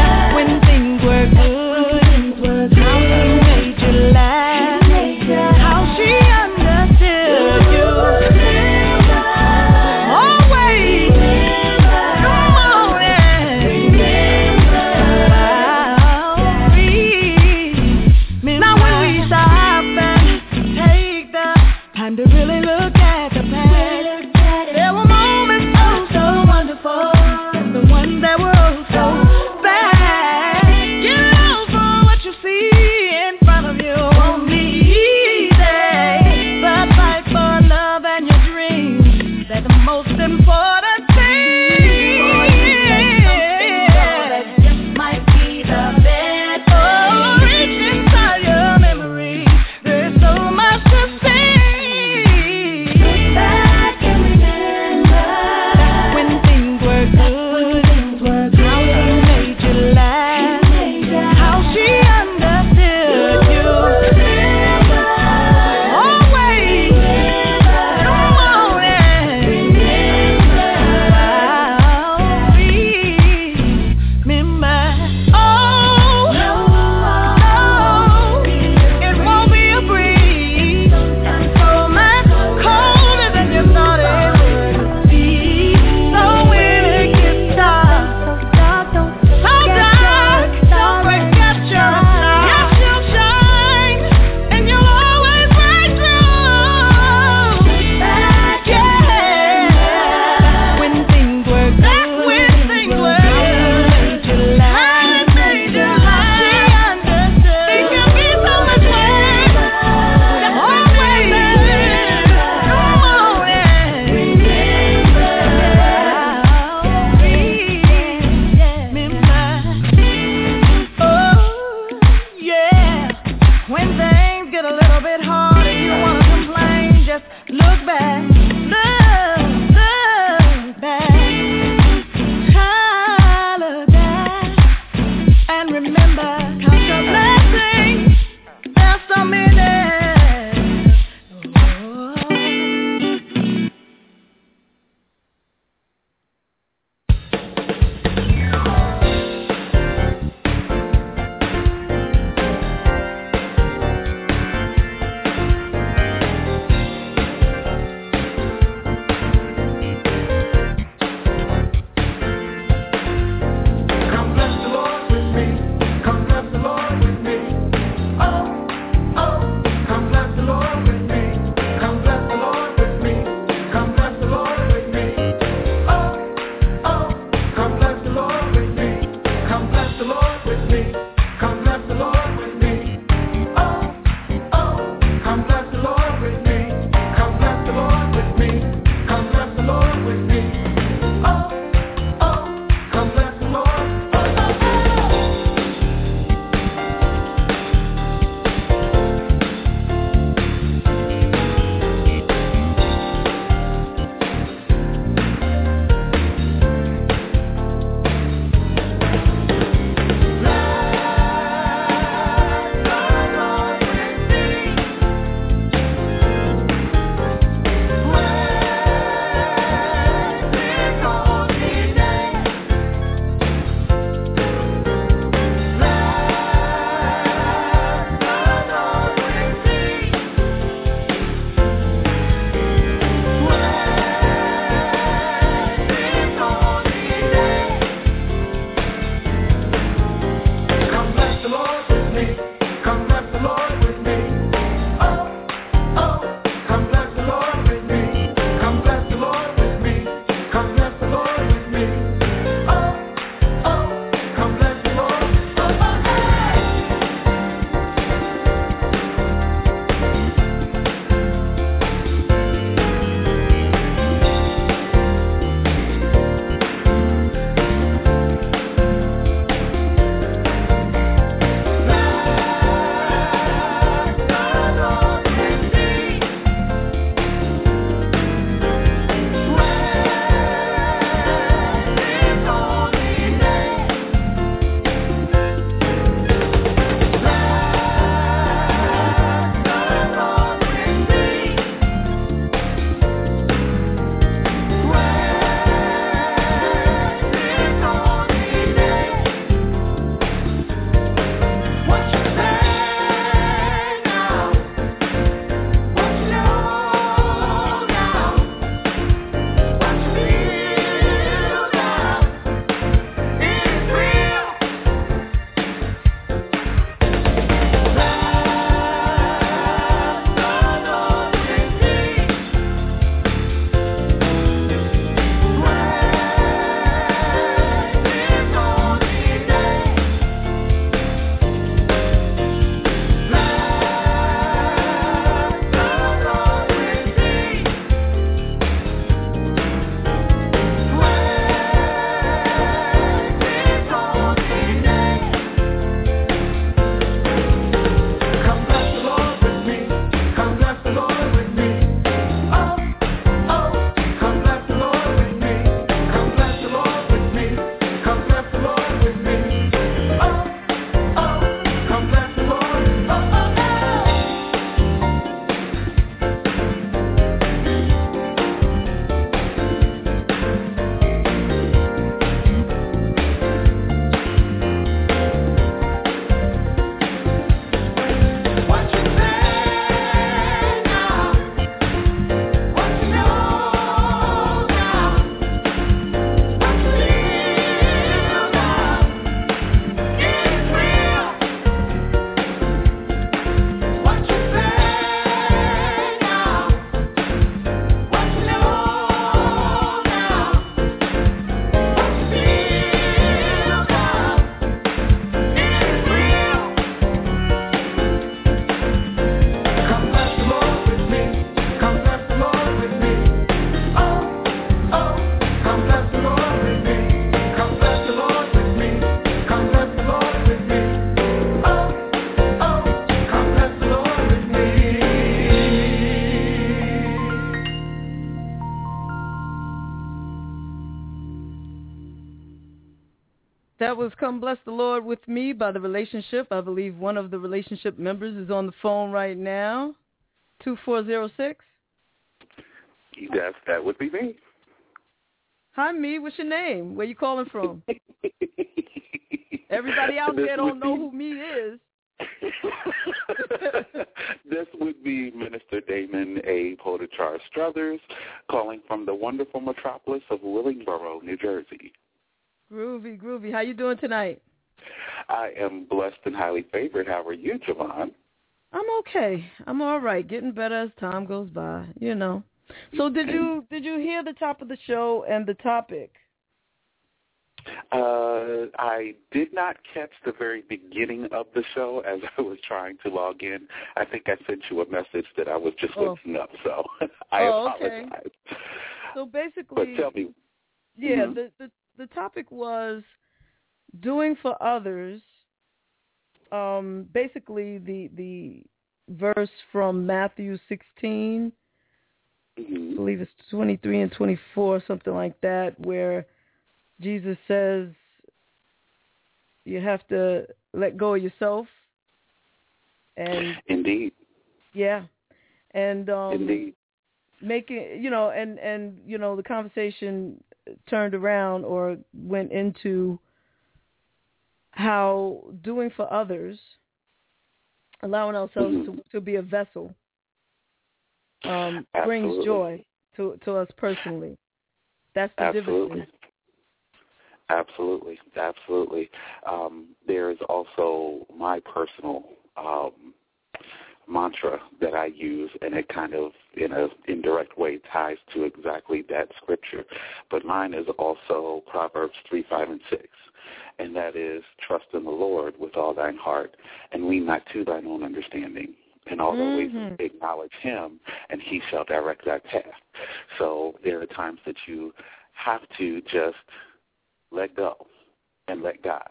get a little bit hard and you wanna complain, just look back, look back, look back, and remember, count your blessings, there's so many. That was Come Bless the Lord With Me by The Relationship. I believe one of the relationship members is on the phone right now. 2406. That would be me. Hi, me. What's your name? Where you calling from? Everybody out there don't know who me is. This would be Minister Damon A. Potachar Struthers, calling from the wonderful metropolis of Willingboro, New Jersey. Groovy, groovy. How you doing tonight? I am blessed and highly favored. How are you, Javon? I'm okay. I'm all right. Getting better as time goes by, you know. So did you hear the top of the show and the topic? I did not catch the very beginning of the show as I was trying to log in. I think I sent you a message that I was just looking up, so I apologize. Okay. So basically, but tell me. Yeah, the topic was doing for others. Basically, the verse from Matthew 16, I believe it's 23 and 24, something like that, where Jesus says you have to let go of yourself. And indeed. Yeah. And indeed. Making, and the conversation turned around or went into how doing for others, allowing ourselves to be a vessel, brings joy to us personally. That's the difference. Absolutely. There's also my personal mantra that I use, and it kind of, in an indirect way, ties to exactly that scripture. But mine is also Proverbs 3, 5, and 6, and that is, trust in the Lord with all thine heart, and lean not to thine own understanding. In all thy ways acknowledge him, and he shall direct thy path. So there are times that you have to just let go and let God,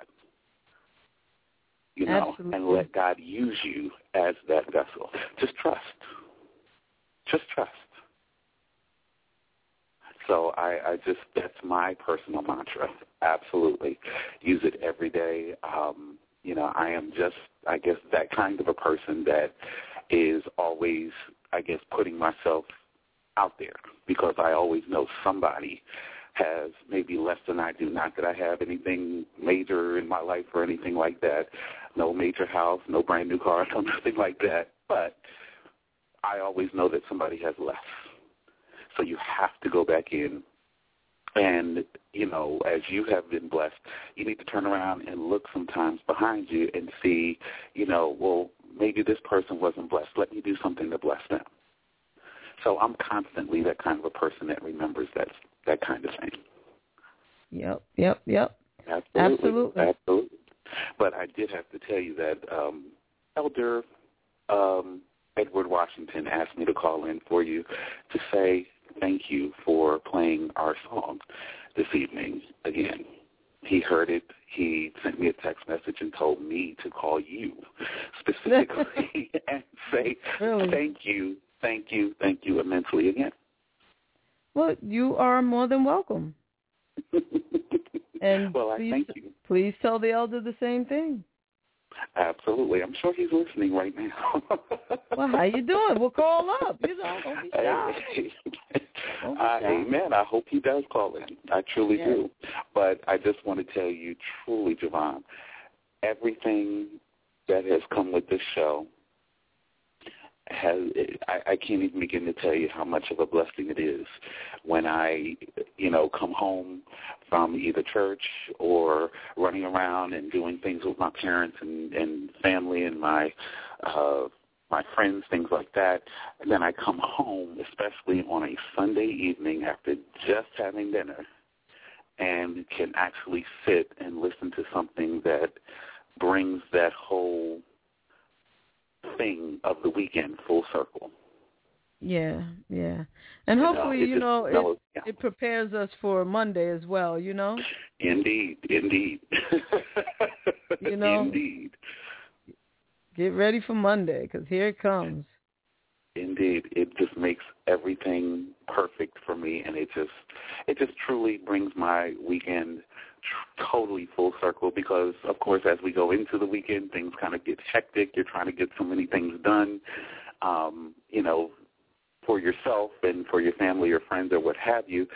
and let God use you as that vessel. Just trust. So I just, that's my personal mantra. Absolutely. Use it every day. I am just, I guess, that kind of a person that is always, I guess, putting myself out there because I always know somebody has maybe less than I do. Not that I have anything major in my life or anything like that. No major house, no brand new car, no nothing like that. But I always know that somebody has less. So you have to go back in and, as you have been blessed, you need to turn around and look sometimes behind you and see, well, maybe this person wasn't blessed. Let me do something to bless them. So I'm constantly that kind of a person that remembers that kind of thing. Yep. Absolutely. But I did have to tell you that Elder Edward Washington asked me to call in for you to say thank you for playing our song this evening again. He heard it. He sent me a text message and told me to call you specifically and say thank you immensely again. Well, you are more than welcome. And well, I thank you. Please tell the elder the same thing. Absolutely. I'm sure he's listening right now. Well, how you doing? We'll call up. Don't be shy. Amen. I hope he does call in. I truly do. But I just want to tell you truly, Javon, everything that has come with this show I can't even begin to tell you how much of a blessing it is when I, come home from either church or running around and doing things with my parents and family and my friends, things like that. And then I come home, especially on a Sunday evening after just having dinner, and can actually sit and listen to something that brings that whole thing of the weekend full circle. Yeah. And hopefully, it prepares us for Monday as well, Indeed. Indeed. Get ready for Monday, because here it comes. Indeed. It just makes everything perfect for me, and it just truly brings my weekend totally full circle because, of course, as we go into the weekend, things kind of get hectic. You're trying to get so many things done, for yourself and for your family or friends or what have you,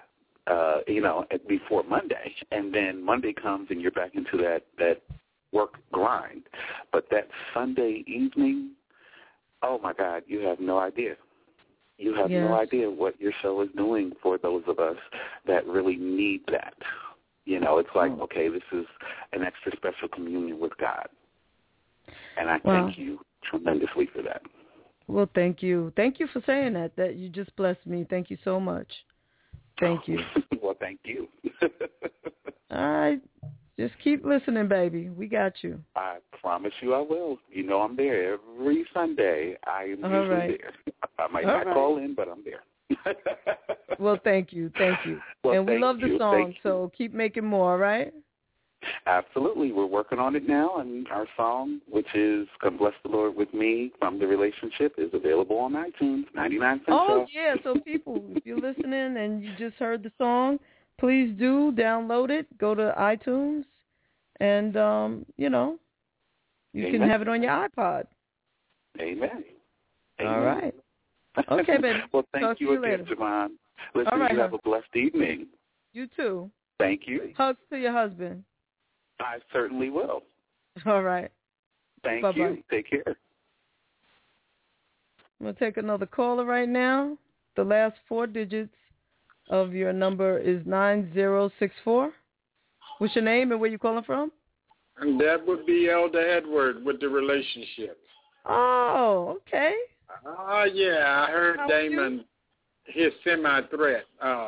before Monday. And then Monday comes and you're back into that work grind. But that Sunday evening, oh, my God, you have no idea. You have no idea what your show is doing for those of us that really need that. It's like, okay, this is an extra special communion with God. And I thank you tremendously for that. Well, thank you. Thank you for saying that. That you just blessed me. Thank you so much. Thank you. Well, thank you. All right. Just keep listening, baby. We got you. I promise you I will. I'm there every Sunday. I am usually there. I might not call in, but I'm there. Well, thank you. Thank you. Well, and we love the song, so keep making more, all right? Absolutely. We're working on it now, and our song, which is Come Bless the Lord With Me from The Relationship, is available on iTunes, 99 cents. Oh, yeah. So people, if you're listening and you just heard the song, please do download it. Go to iTunes, and, you can have it on your iPod. Amen. All right. Okay, baby. Well, thank you again, Javon. Listen, you have a blessed evening. You too. Thank you. Hugs to your husband. I certainly will. All right. Thank Bye-bye. you. Take care. I'm going to take another caller right now. The last 4 digits of your number is 9064. What's your name and where you calling from? And that would be Elder Edward with The Relationship. Oh, okay. Yeah, I heard Damon, his semi-threat.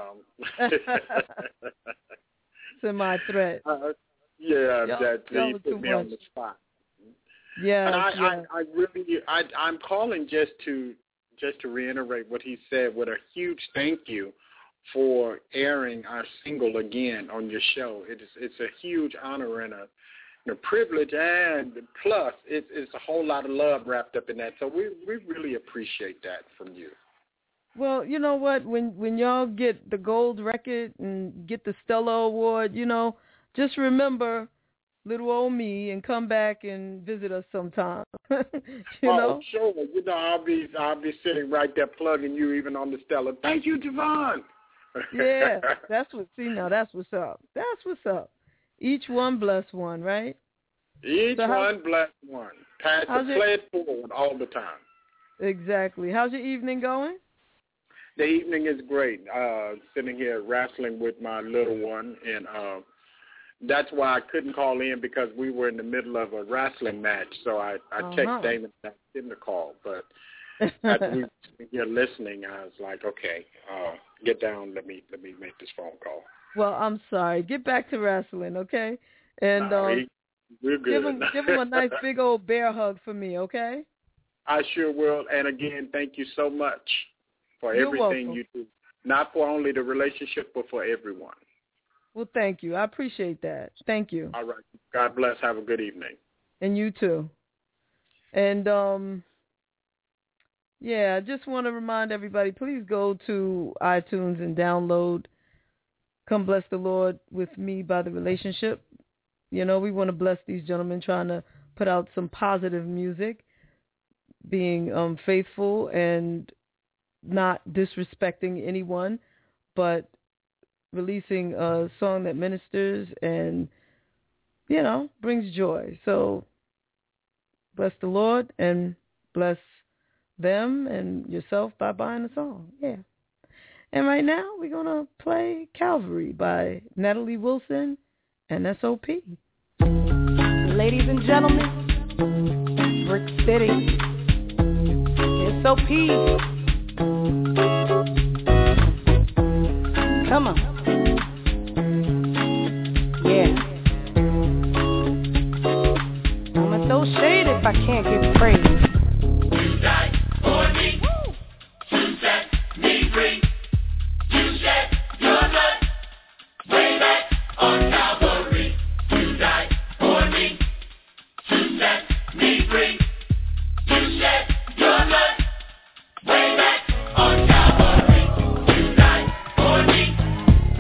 Semi-threat. That he put me on the spot. Yeah. I'm calling just to reiterate what he said with a huge thank you for airing our single again on your show. It's a huge honor and a privilege, and plus it's a whole lot of love wrapped up in that. So we really appreciate that from you. Well, you know what? When y'all get the gold record and get the Stella Award, just remember little old me and come back and visit us sometime. you know? Sure. I'll be sitting right there plugging you even on the Stella. Thank you, Javon. Yeah, that's what's up. That's what's up. Each one bless one, right? Each one bless one. Play it forward all the time. Exactly. How's your evening going? The evening is great. Sitting here wrestling with my little one, and that's why I couldn't call in because we were in the middle of a wrestling match. So I texted Damon that I didn't call, but as we were here listening, I was like, okay, get down. Let me make this phone call. Well, I'm sorry. Get back to wrestling, okay? And we're good. Give him a nice big old bear hug for me, okay? I sure will. And again, thank you so much for everything you do. Not for only the relationship, but for everyone. Well, thank you. I appreciate that. Thank you. All right. God bless. Have a good evening. And you too. And, I just want to remind everybody, please go to iTunes and download Come Bless the Lord With Me by The Relationship. We want to bless these gentlemen trying to put out some positive music, being faithful and not disrespecting anyone, but releasing a song that ministers and, brings joy. So bless the Lord and bless them and yourself by buying the song. Yeah. And right now we're going to play Calvary by Natalie Wilson and SOP. Ladies and gentlemen, Brick City, SOP. Come on. Yeah. I'ma throw shade if I can't get praise. You died for me. You set me free. You shed your blood way back on Calvary. You died for me. You set me free. You shed your blood way back on Calvary. You died for me.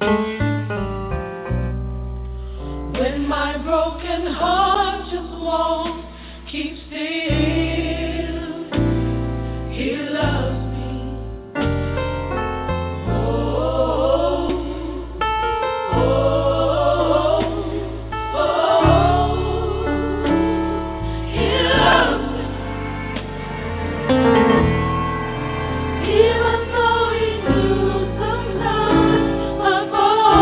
When my broken heart just won't keep still, He loves me. Oh, oh, oh, He loves me. Even though He knew sometimes my voice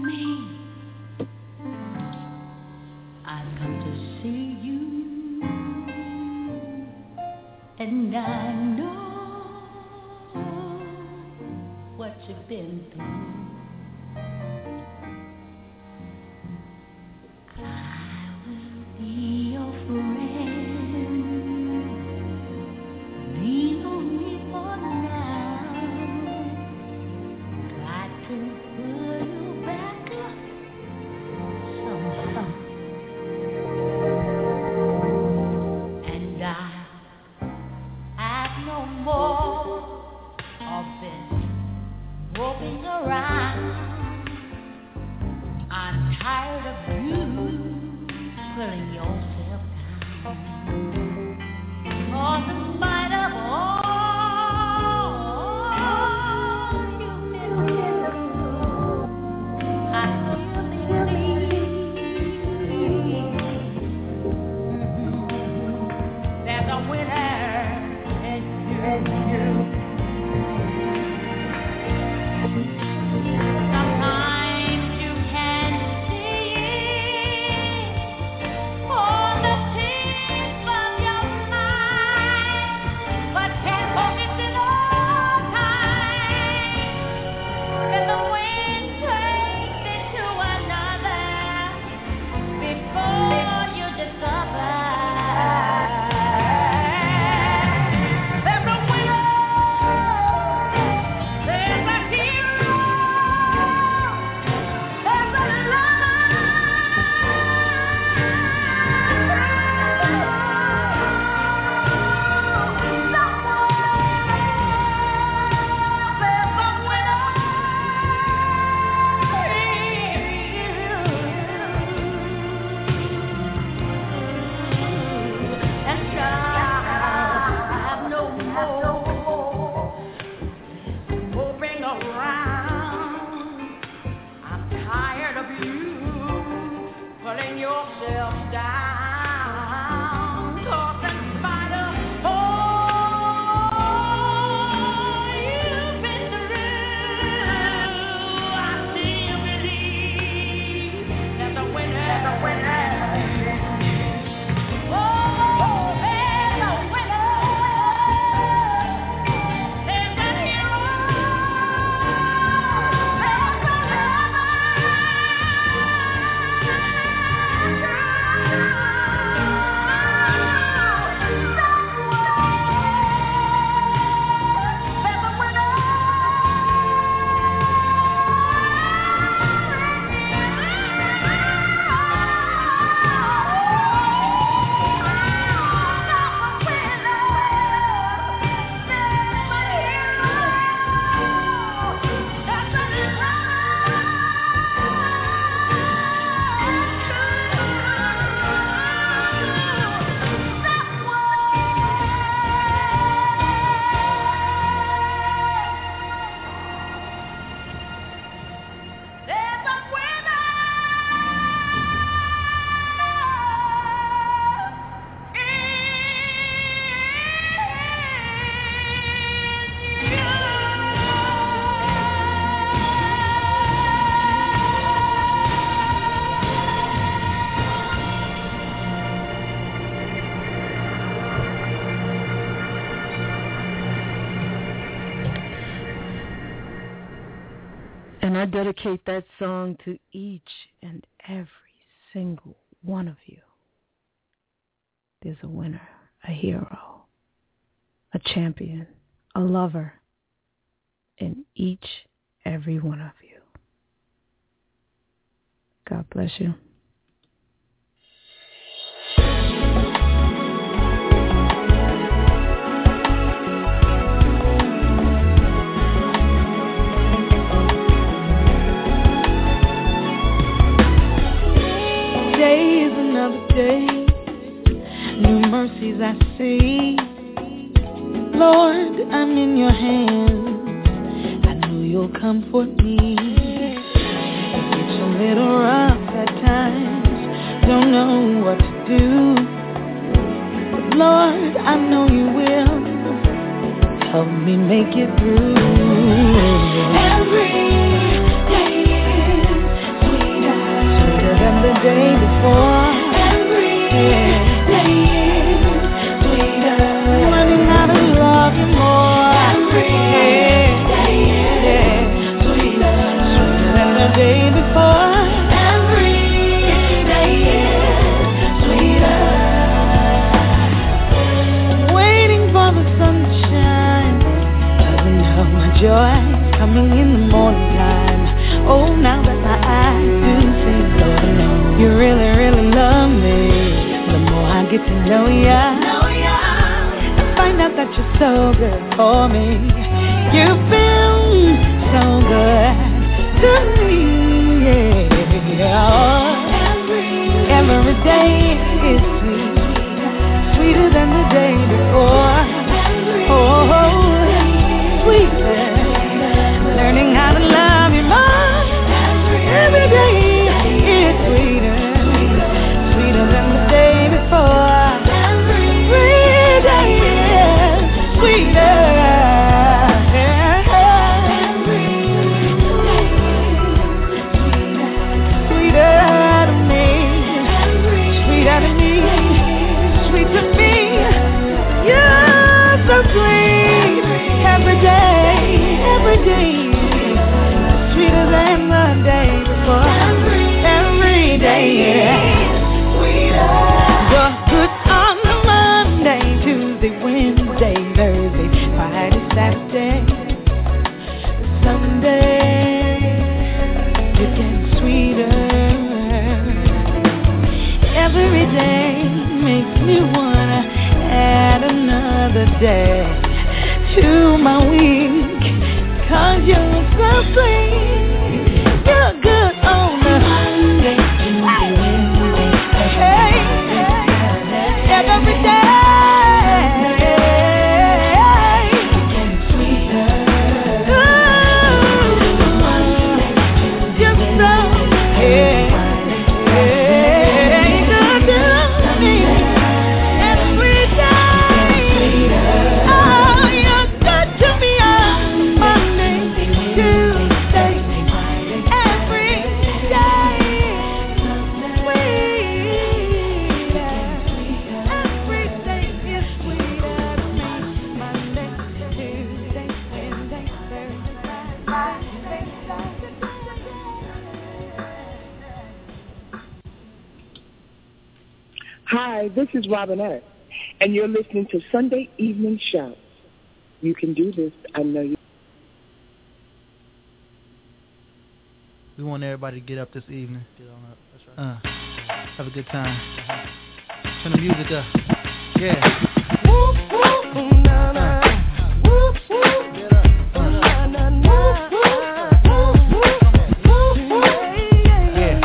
And I know what you've been through. I will be your friend. Lean on me for now. Try to pull you back up somehow. And I no more of this moving around. I'm tired of you pulling yourself down. On the spite of all you've been through, I still believe there's a winner. Sometimes you can't see all the things of your mind, but can't focus it all time. Then the wind takes it to another before you discover. And I dedicate that song to each and every single one of you. There's a winner, a hero, a champion, a lover in each, every one of you. God bless you. Today is another day, new mercies I see. Lord, I'm in your hands, I know you'll comfort me. It's a little rough at times, don't know what to do, but Lord, I know you will help me make it through. Every day is day before. Every day is sweeter. Waiting for the sunshine, doesn't help my joy coming in the morning time. Oh, now that my eyes do see, Lord, I know you really, really love me. The more I get to know ya, I find out that you're so good for me. You've been so good to me, yeah. Every day is sweet, sweeter than the day before. Oh, sweeter, learning how to love you more. Every day is sweeter, sweeter than the day before. Every day is sweeter. Every day, sweeter than the day before. Every day, sweeter. You're good on a Monday, Tuesday, Wednesday, Thursday, Friday, Saturday, Sunday. You get sweeter. Every day makes me wanna add another day to my week, 'cause you're so sweet. You're good on the Monday, Tuesday, Wednesday, hey, every day. Getting sweeter. Ooh, just so, yeah, good to me. Every day. Oh, you're good to me on Monday, Tuesday, every day. Every day is sweeter to me. Monday, Tuesday, Wednesday, Thursday, Friday, Saturday. Hi, this is Robinette, and you're listening to Sunday Evening Shout. You can do this. I know you. We want everybody to get up this evening. Get on up. That's right. Have a good time. Turn the music up. Yeah. Whoop, whoop, na, na. Whoop, whoop. Get up. Na, na, na. Whoop, whoop. Whoop, whoop. Yeah.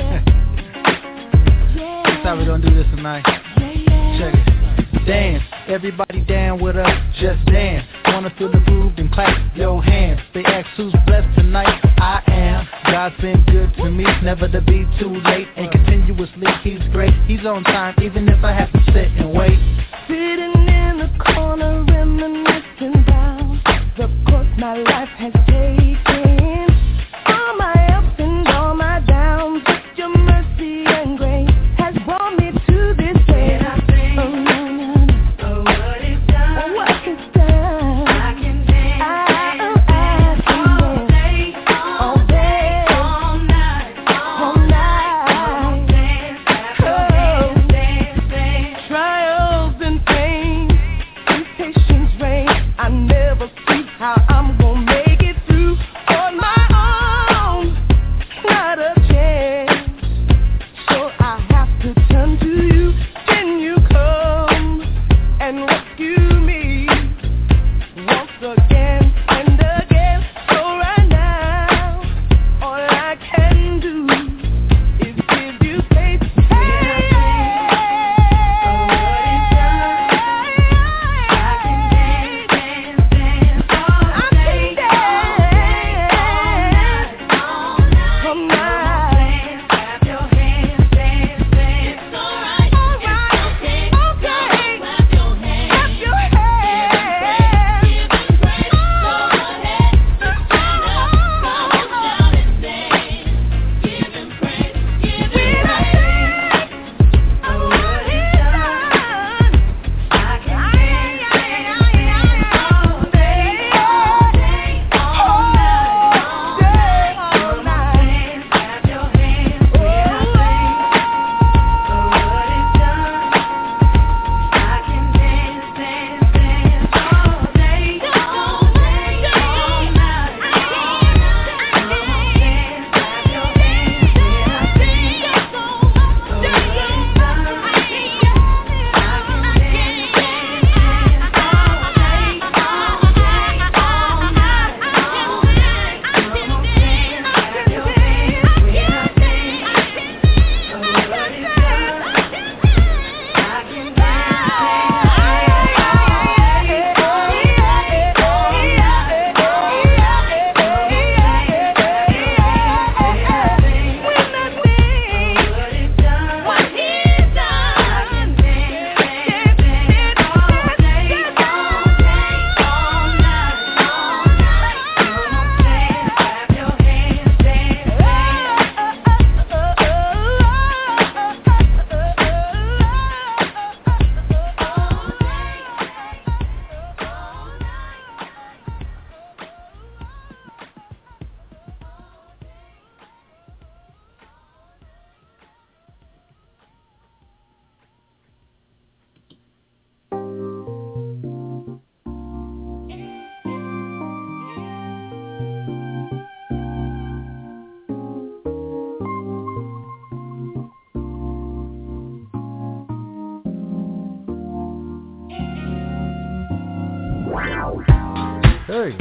That's how we gonna do this tonight. Check it. Dance, everybody down with us, just dance. Wanna feel the groove, then clap your hands. They ask who's blessed tonight, I am. God's been good to me, never to be too late. And continuously, he's great, he's on time, even if I have to sit and wait. Sitting in the corner, reminiscing about the course my life has taken. All my ups and all my downs, but your mercy and grace has brought me to this day. How I'm gonna make it through on my Hey.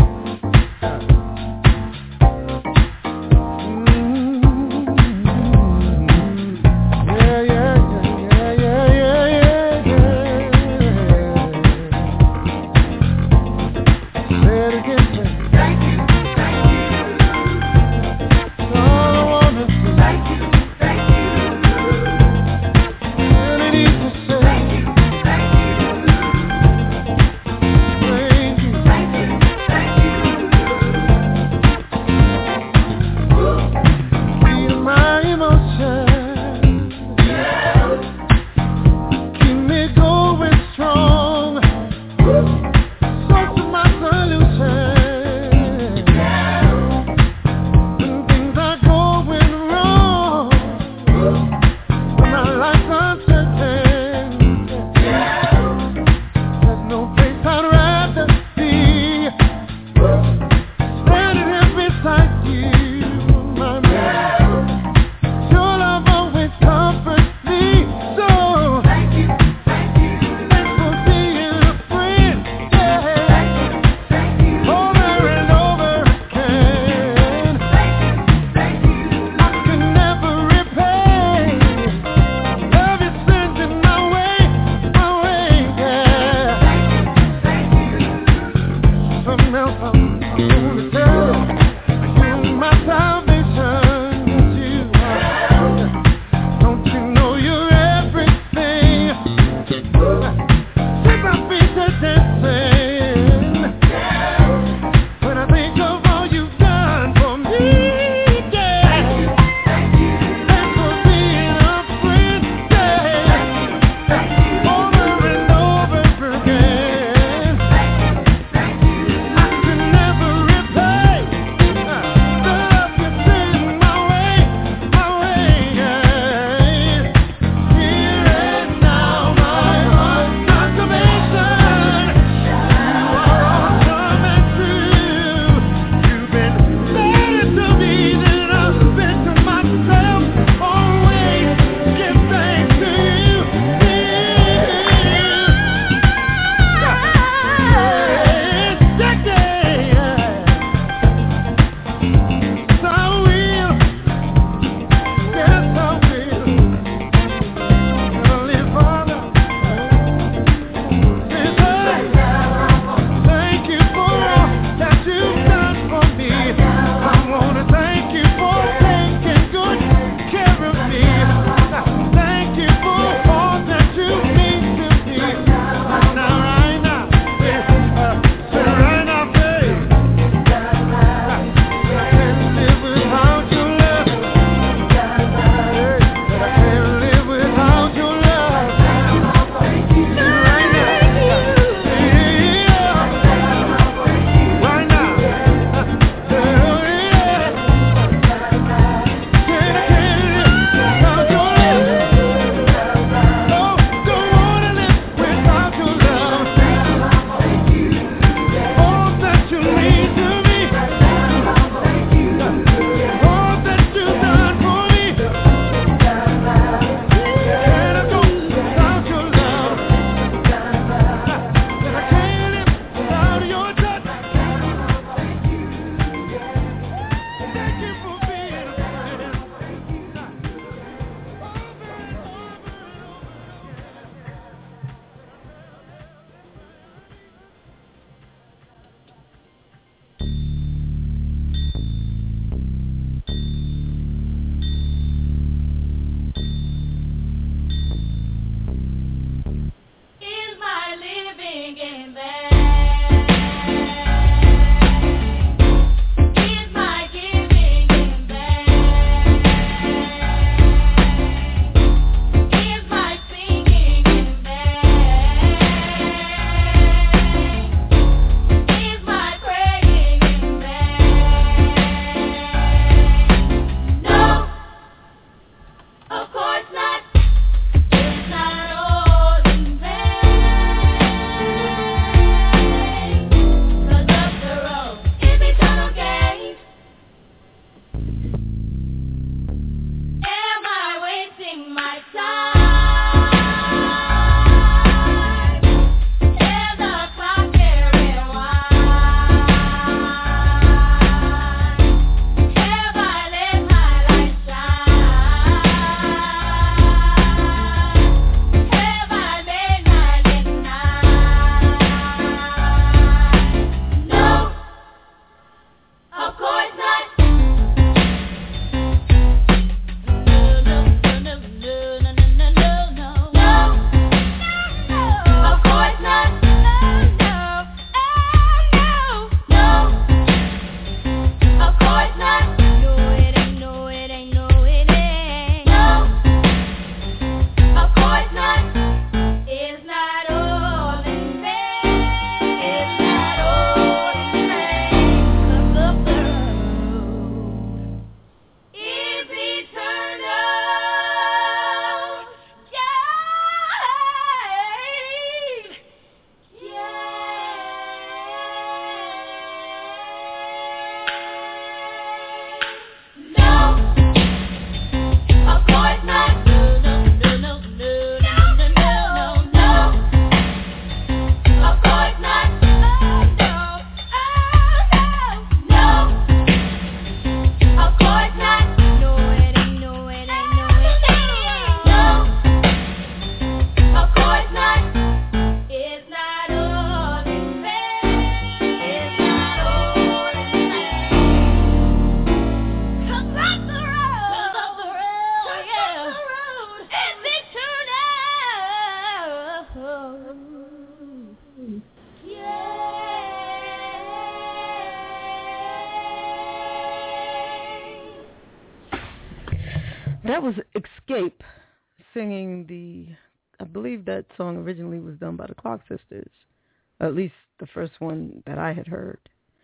That was Escape singing I believe that song originally was done by the Clark Sisters, at least the first one that I had heard.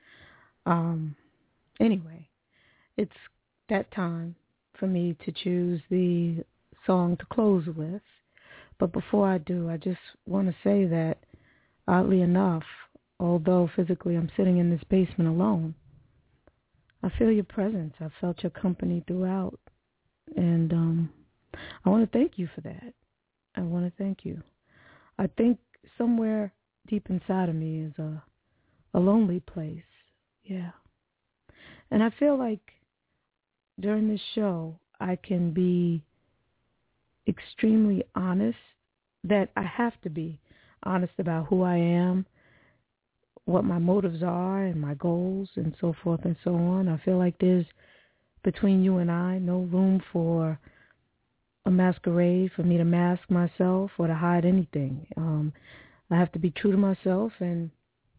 Anyway, it's that time for me to choose the song to close with. But before I do, I just want to say that, oddly enough, although physically I'm sitting in this basement alone, I feel your presence. I felt your company throughout. And I want to thank you for that. I want to thank you. I think somewhere deep inside of me is a lonely place. Yeah. And I feel like during this show, I can be extremely honest, that I have to be honest about who I am, what my motives are and my goals and so forth and so on. I feel like there's, between you and I, no room for a masquerade, for me to mask myself or to hide anything. I have to be true to myself and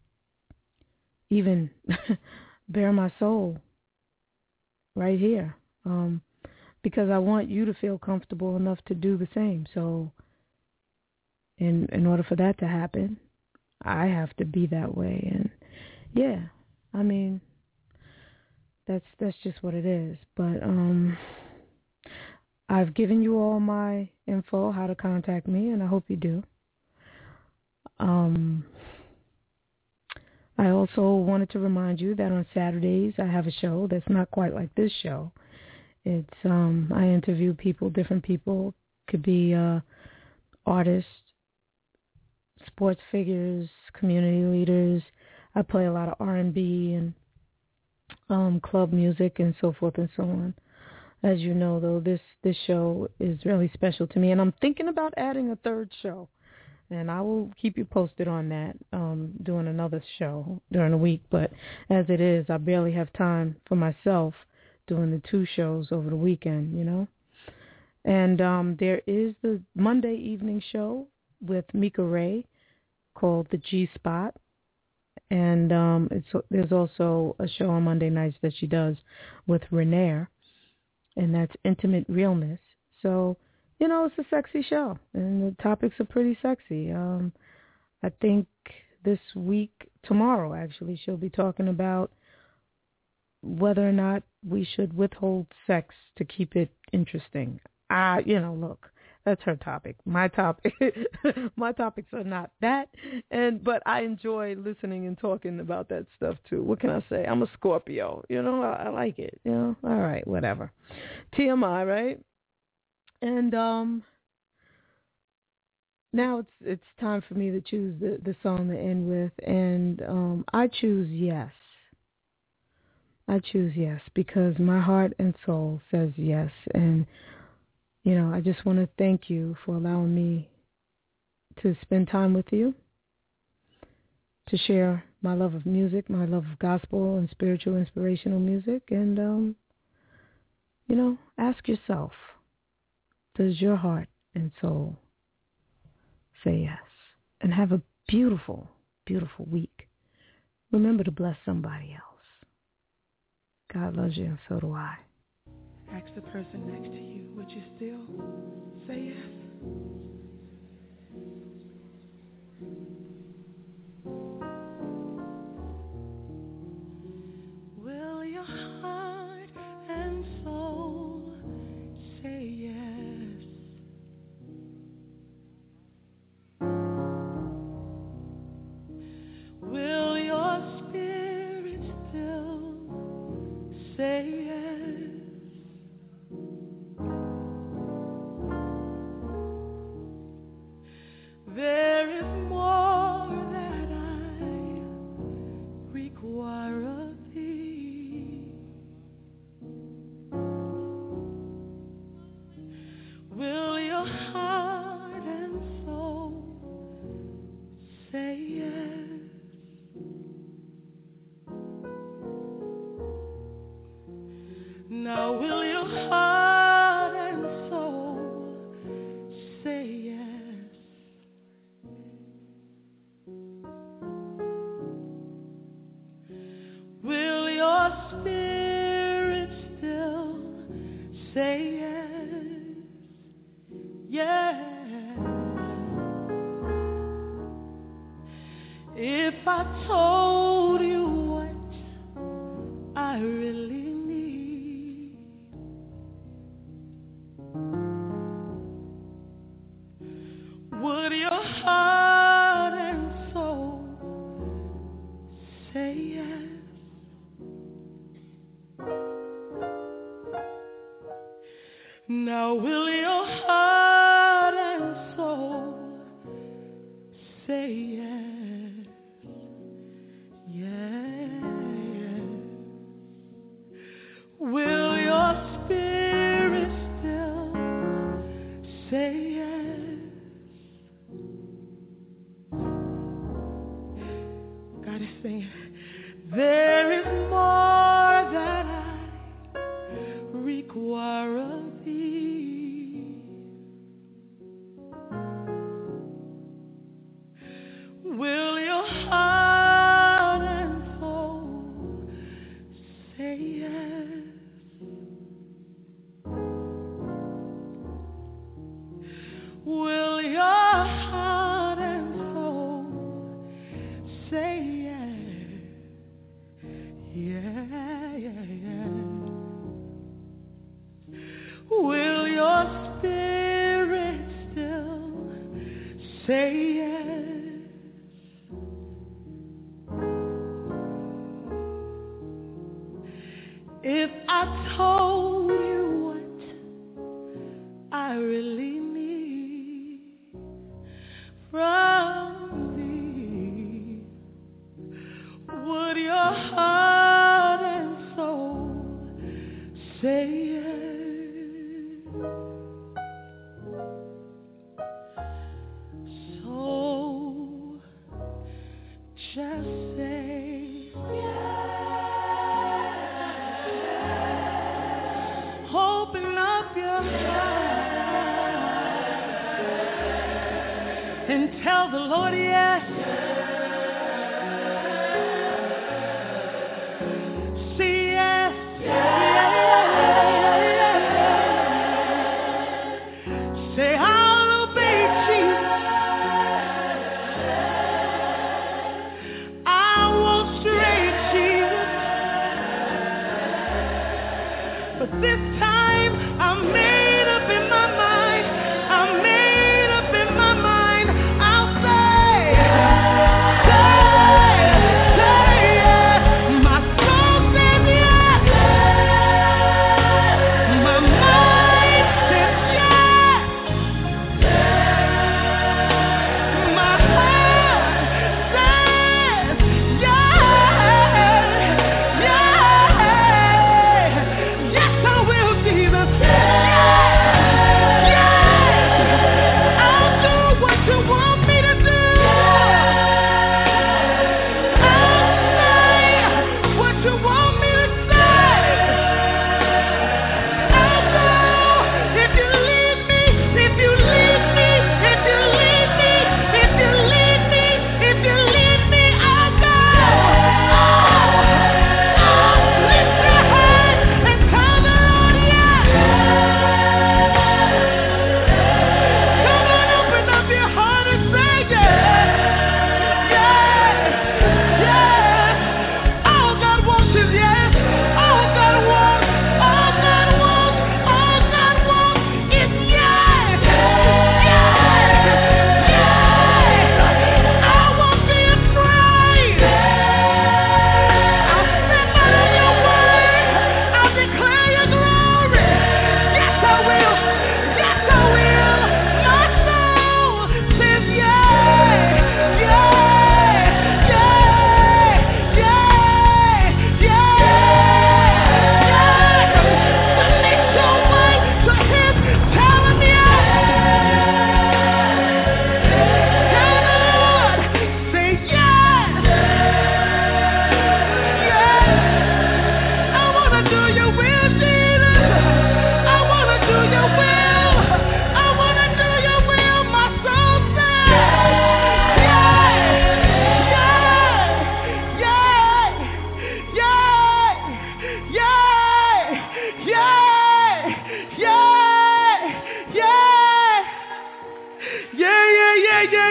even bare my soul right here, because I want you to feel comfortable enough to do the same. So in order for that to happen, I have to be that way. And yeah, I mean, that's just what it is. But I've given you all my info, how to contact me, and I hope you do. I also wanted to remind you that on Saturdays I have a show that's not quite like this show. It's I interview people, different people. Could be artists, sports figures, community leaders. I play a lot of R&B and club music and so forth and so on. As you know, though, this show is really special to me, and I'm thinking about adding a third show. And I will keep you posted on that, doing another show during the week. But as it is, I barely have time for myself doing the 2 shows over the weekend, you know. And there is the Monday evening show with Mika Ray called The G-Spot. And there's also a show on Monday nights that she does with Renair, and that's Intimate Realness. So, you know, it's a sexy show, and the topics are pretty sexy. I think this week, tomorrow actually, she'll be talking about whether or not we should withhold sex to keep it interesting. Look, that's her topic. My topics are not that, but I enjoy listening and talking about that stuff too. What can I say? I'm a Scorpio, you know. I like it, you know. All right, whatever. TMI, right? And now it's time for me to choose the song to end with, and I choose Yes. I choose Yes because my heart and soul says yes, and you know, I just want to thank you for allowing me to spend time with you, to share my love of music, my love of gospel and spiritual inspirational music, and you know, ask yourself, does your heart and soul say yes? And have a beautiful, beautiful week. Remember to bless somebody else. God loves you, and so do I. Ask the person next to you, would you still say yes? Will your heart and soul say yes? Will your spirit still say yes? There is more that I require of thee. Yeah. If I told you what I really need, would your heart and soul say yes? Now will your heart and soul say yes? Yes. Will your spirit still say yes? God is saying, there is more that I require of thee. Will your heart and soul say yes? Will your heart and soul say yes? Yeah, yeah, yeah. Will your spirit still say yes? If I told you what I really need from thee, would your heart and soul say yes? So just say yes. Open up your heart and tell the Lord yes. Say yes. Say I'll obey Jesus. I won't stray, Jesus. But this time I'm made up in my mind. I'm made up in my mind. I'll say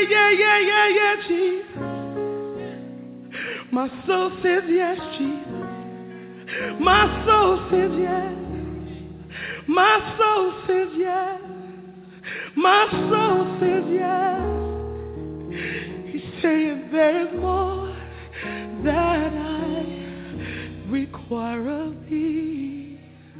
yeah, Jesus. My soul says yes, Jesus. My soul says yes. My soul says yes. My soul says yes. He's saying there is more that I require of thee.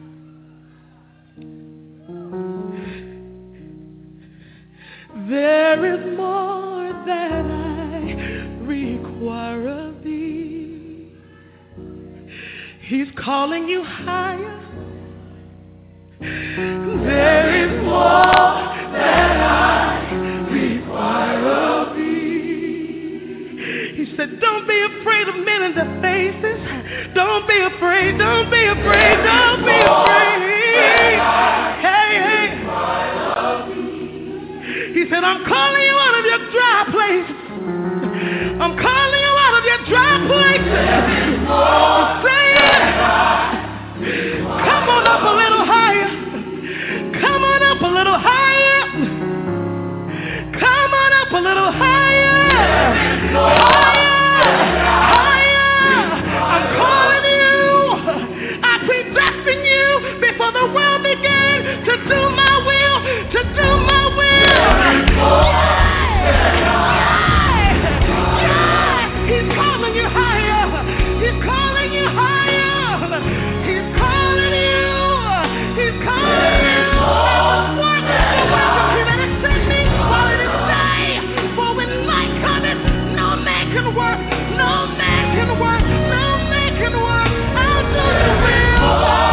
There is more that I require of thee. He's calling you higher. There is more that I require of thee. He said, don't be afraid of men in the faces. Don't be afraid, don't be afraid, don't be afraid. Hey, hey. He said, I'm calling you out of your dry places. I'm calling you out of your dry places. Say it. Come on up a little higher. Come on up a little higher. Come on up a little higher. Higher. I'm calling you. I predestined you before the world began to do my will, to do my will. He's calling you higher. He's calling you higher. He's calling you. He's calling you. For when night cometh, no man can work. No man can work. No man can work. I'll do the will.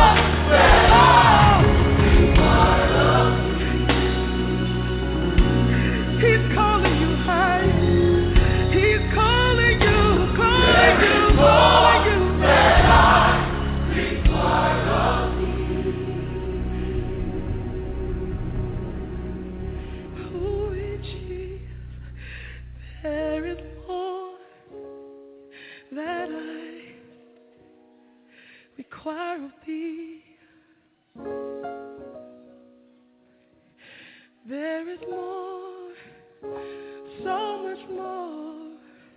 He's calling you higher. He's calling you, calling you, calling you. Oh, Jesus, there is more that I require of thee. There is more, so much more,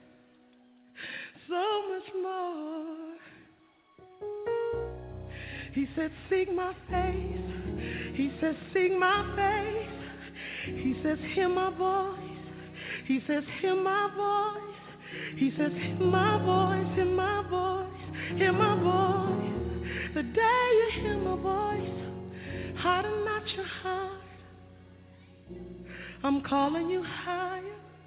so much more. He said, seek my face. He says, seek my face. He says, hear my voice. He says, hear my voice. He says, hear my voice, hear my voice, hear my voice. The day you hear my voice, harden not your heart. I'm calling you higher.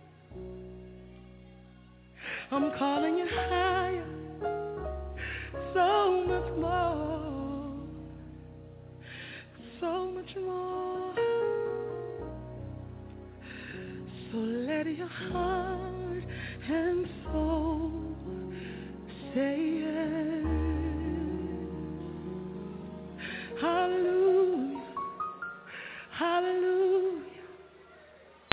I'm calling you higher. So much more. So much more. So let your heart and soul say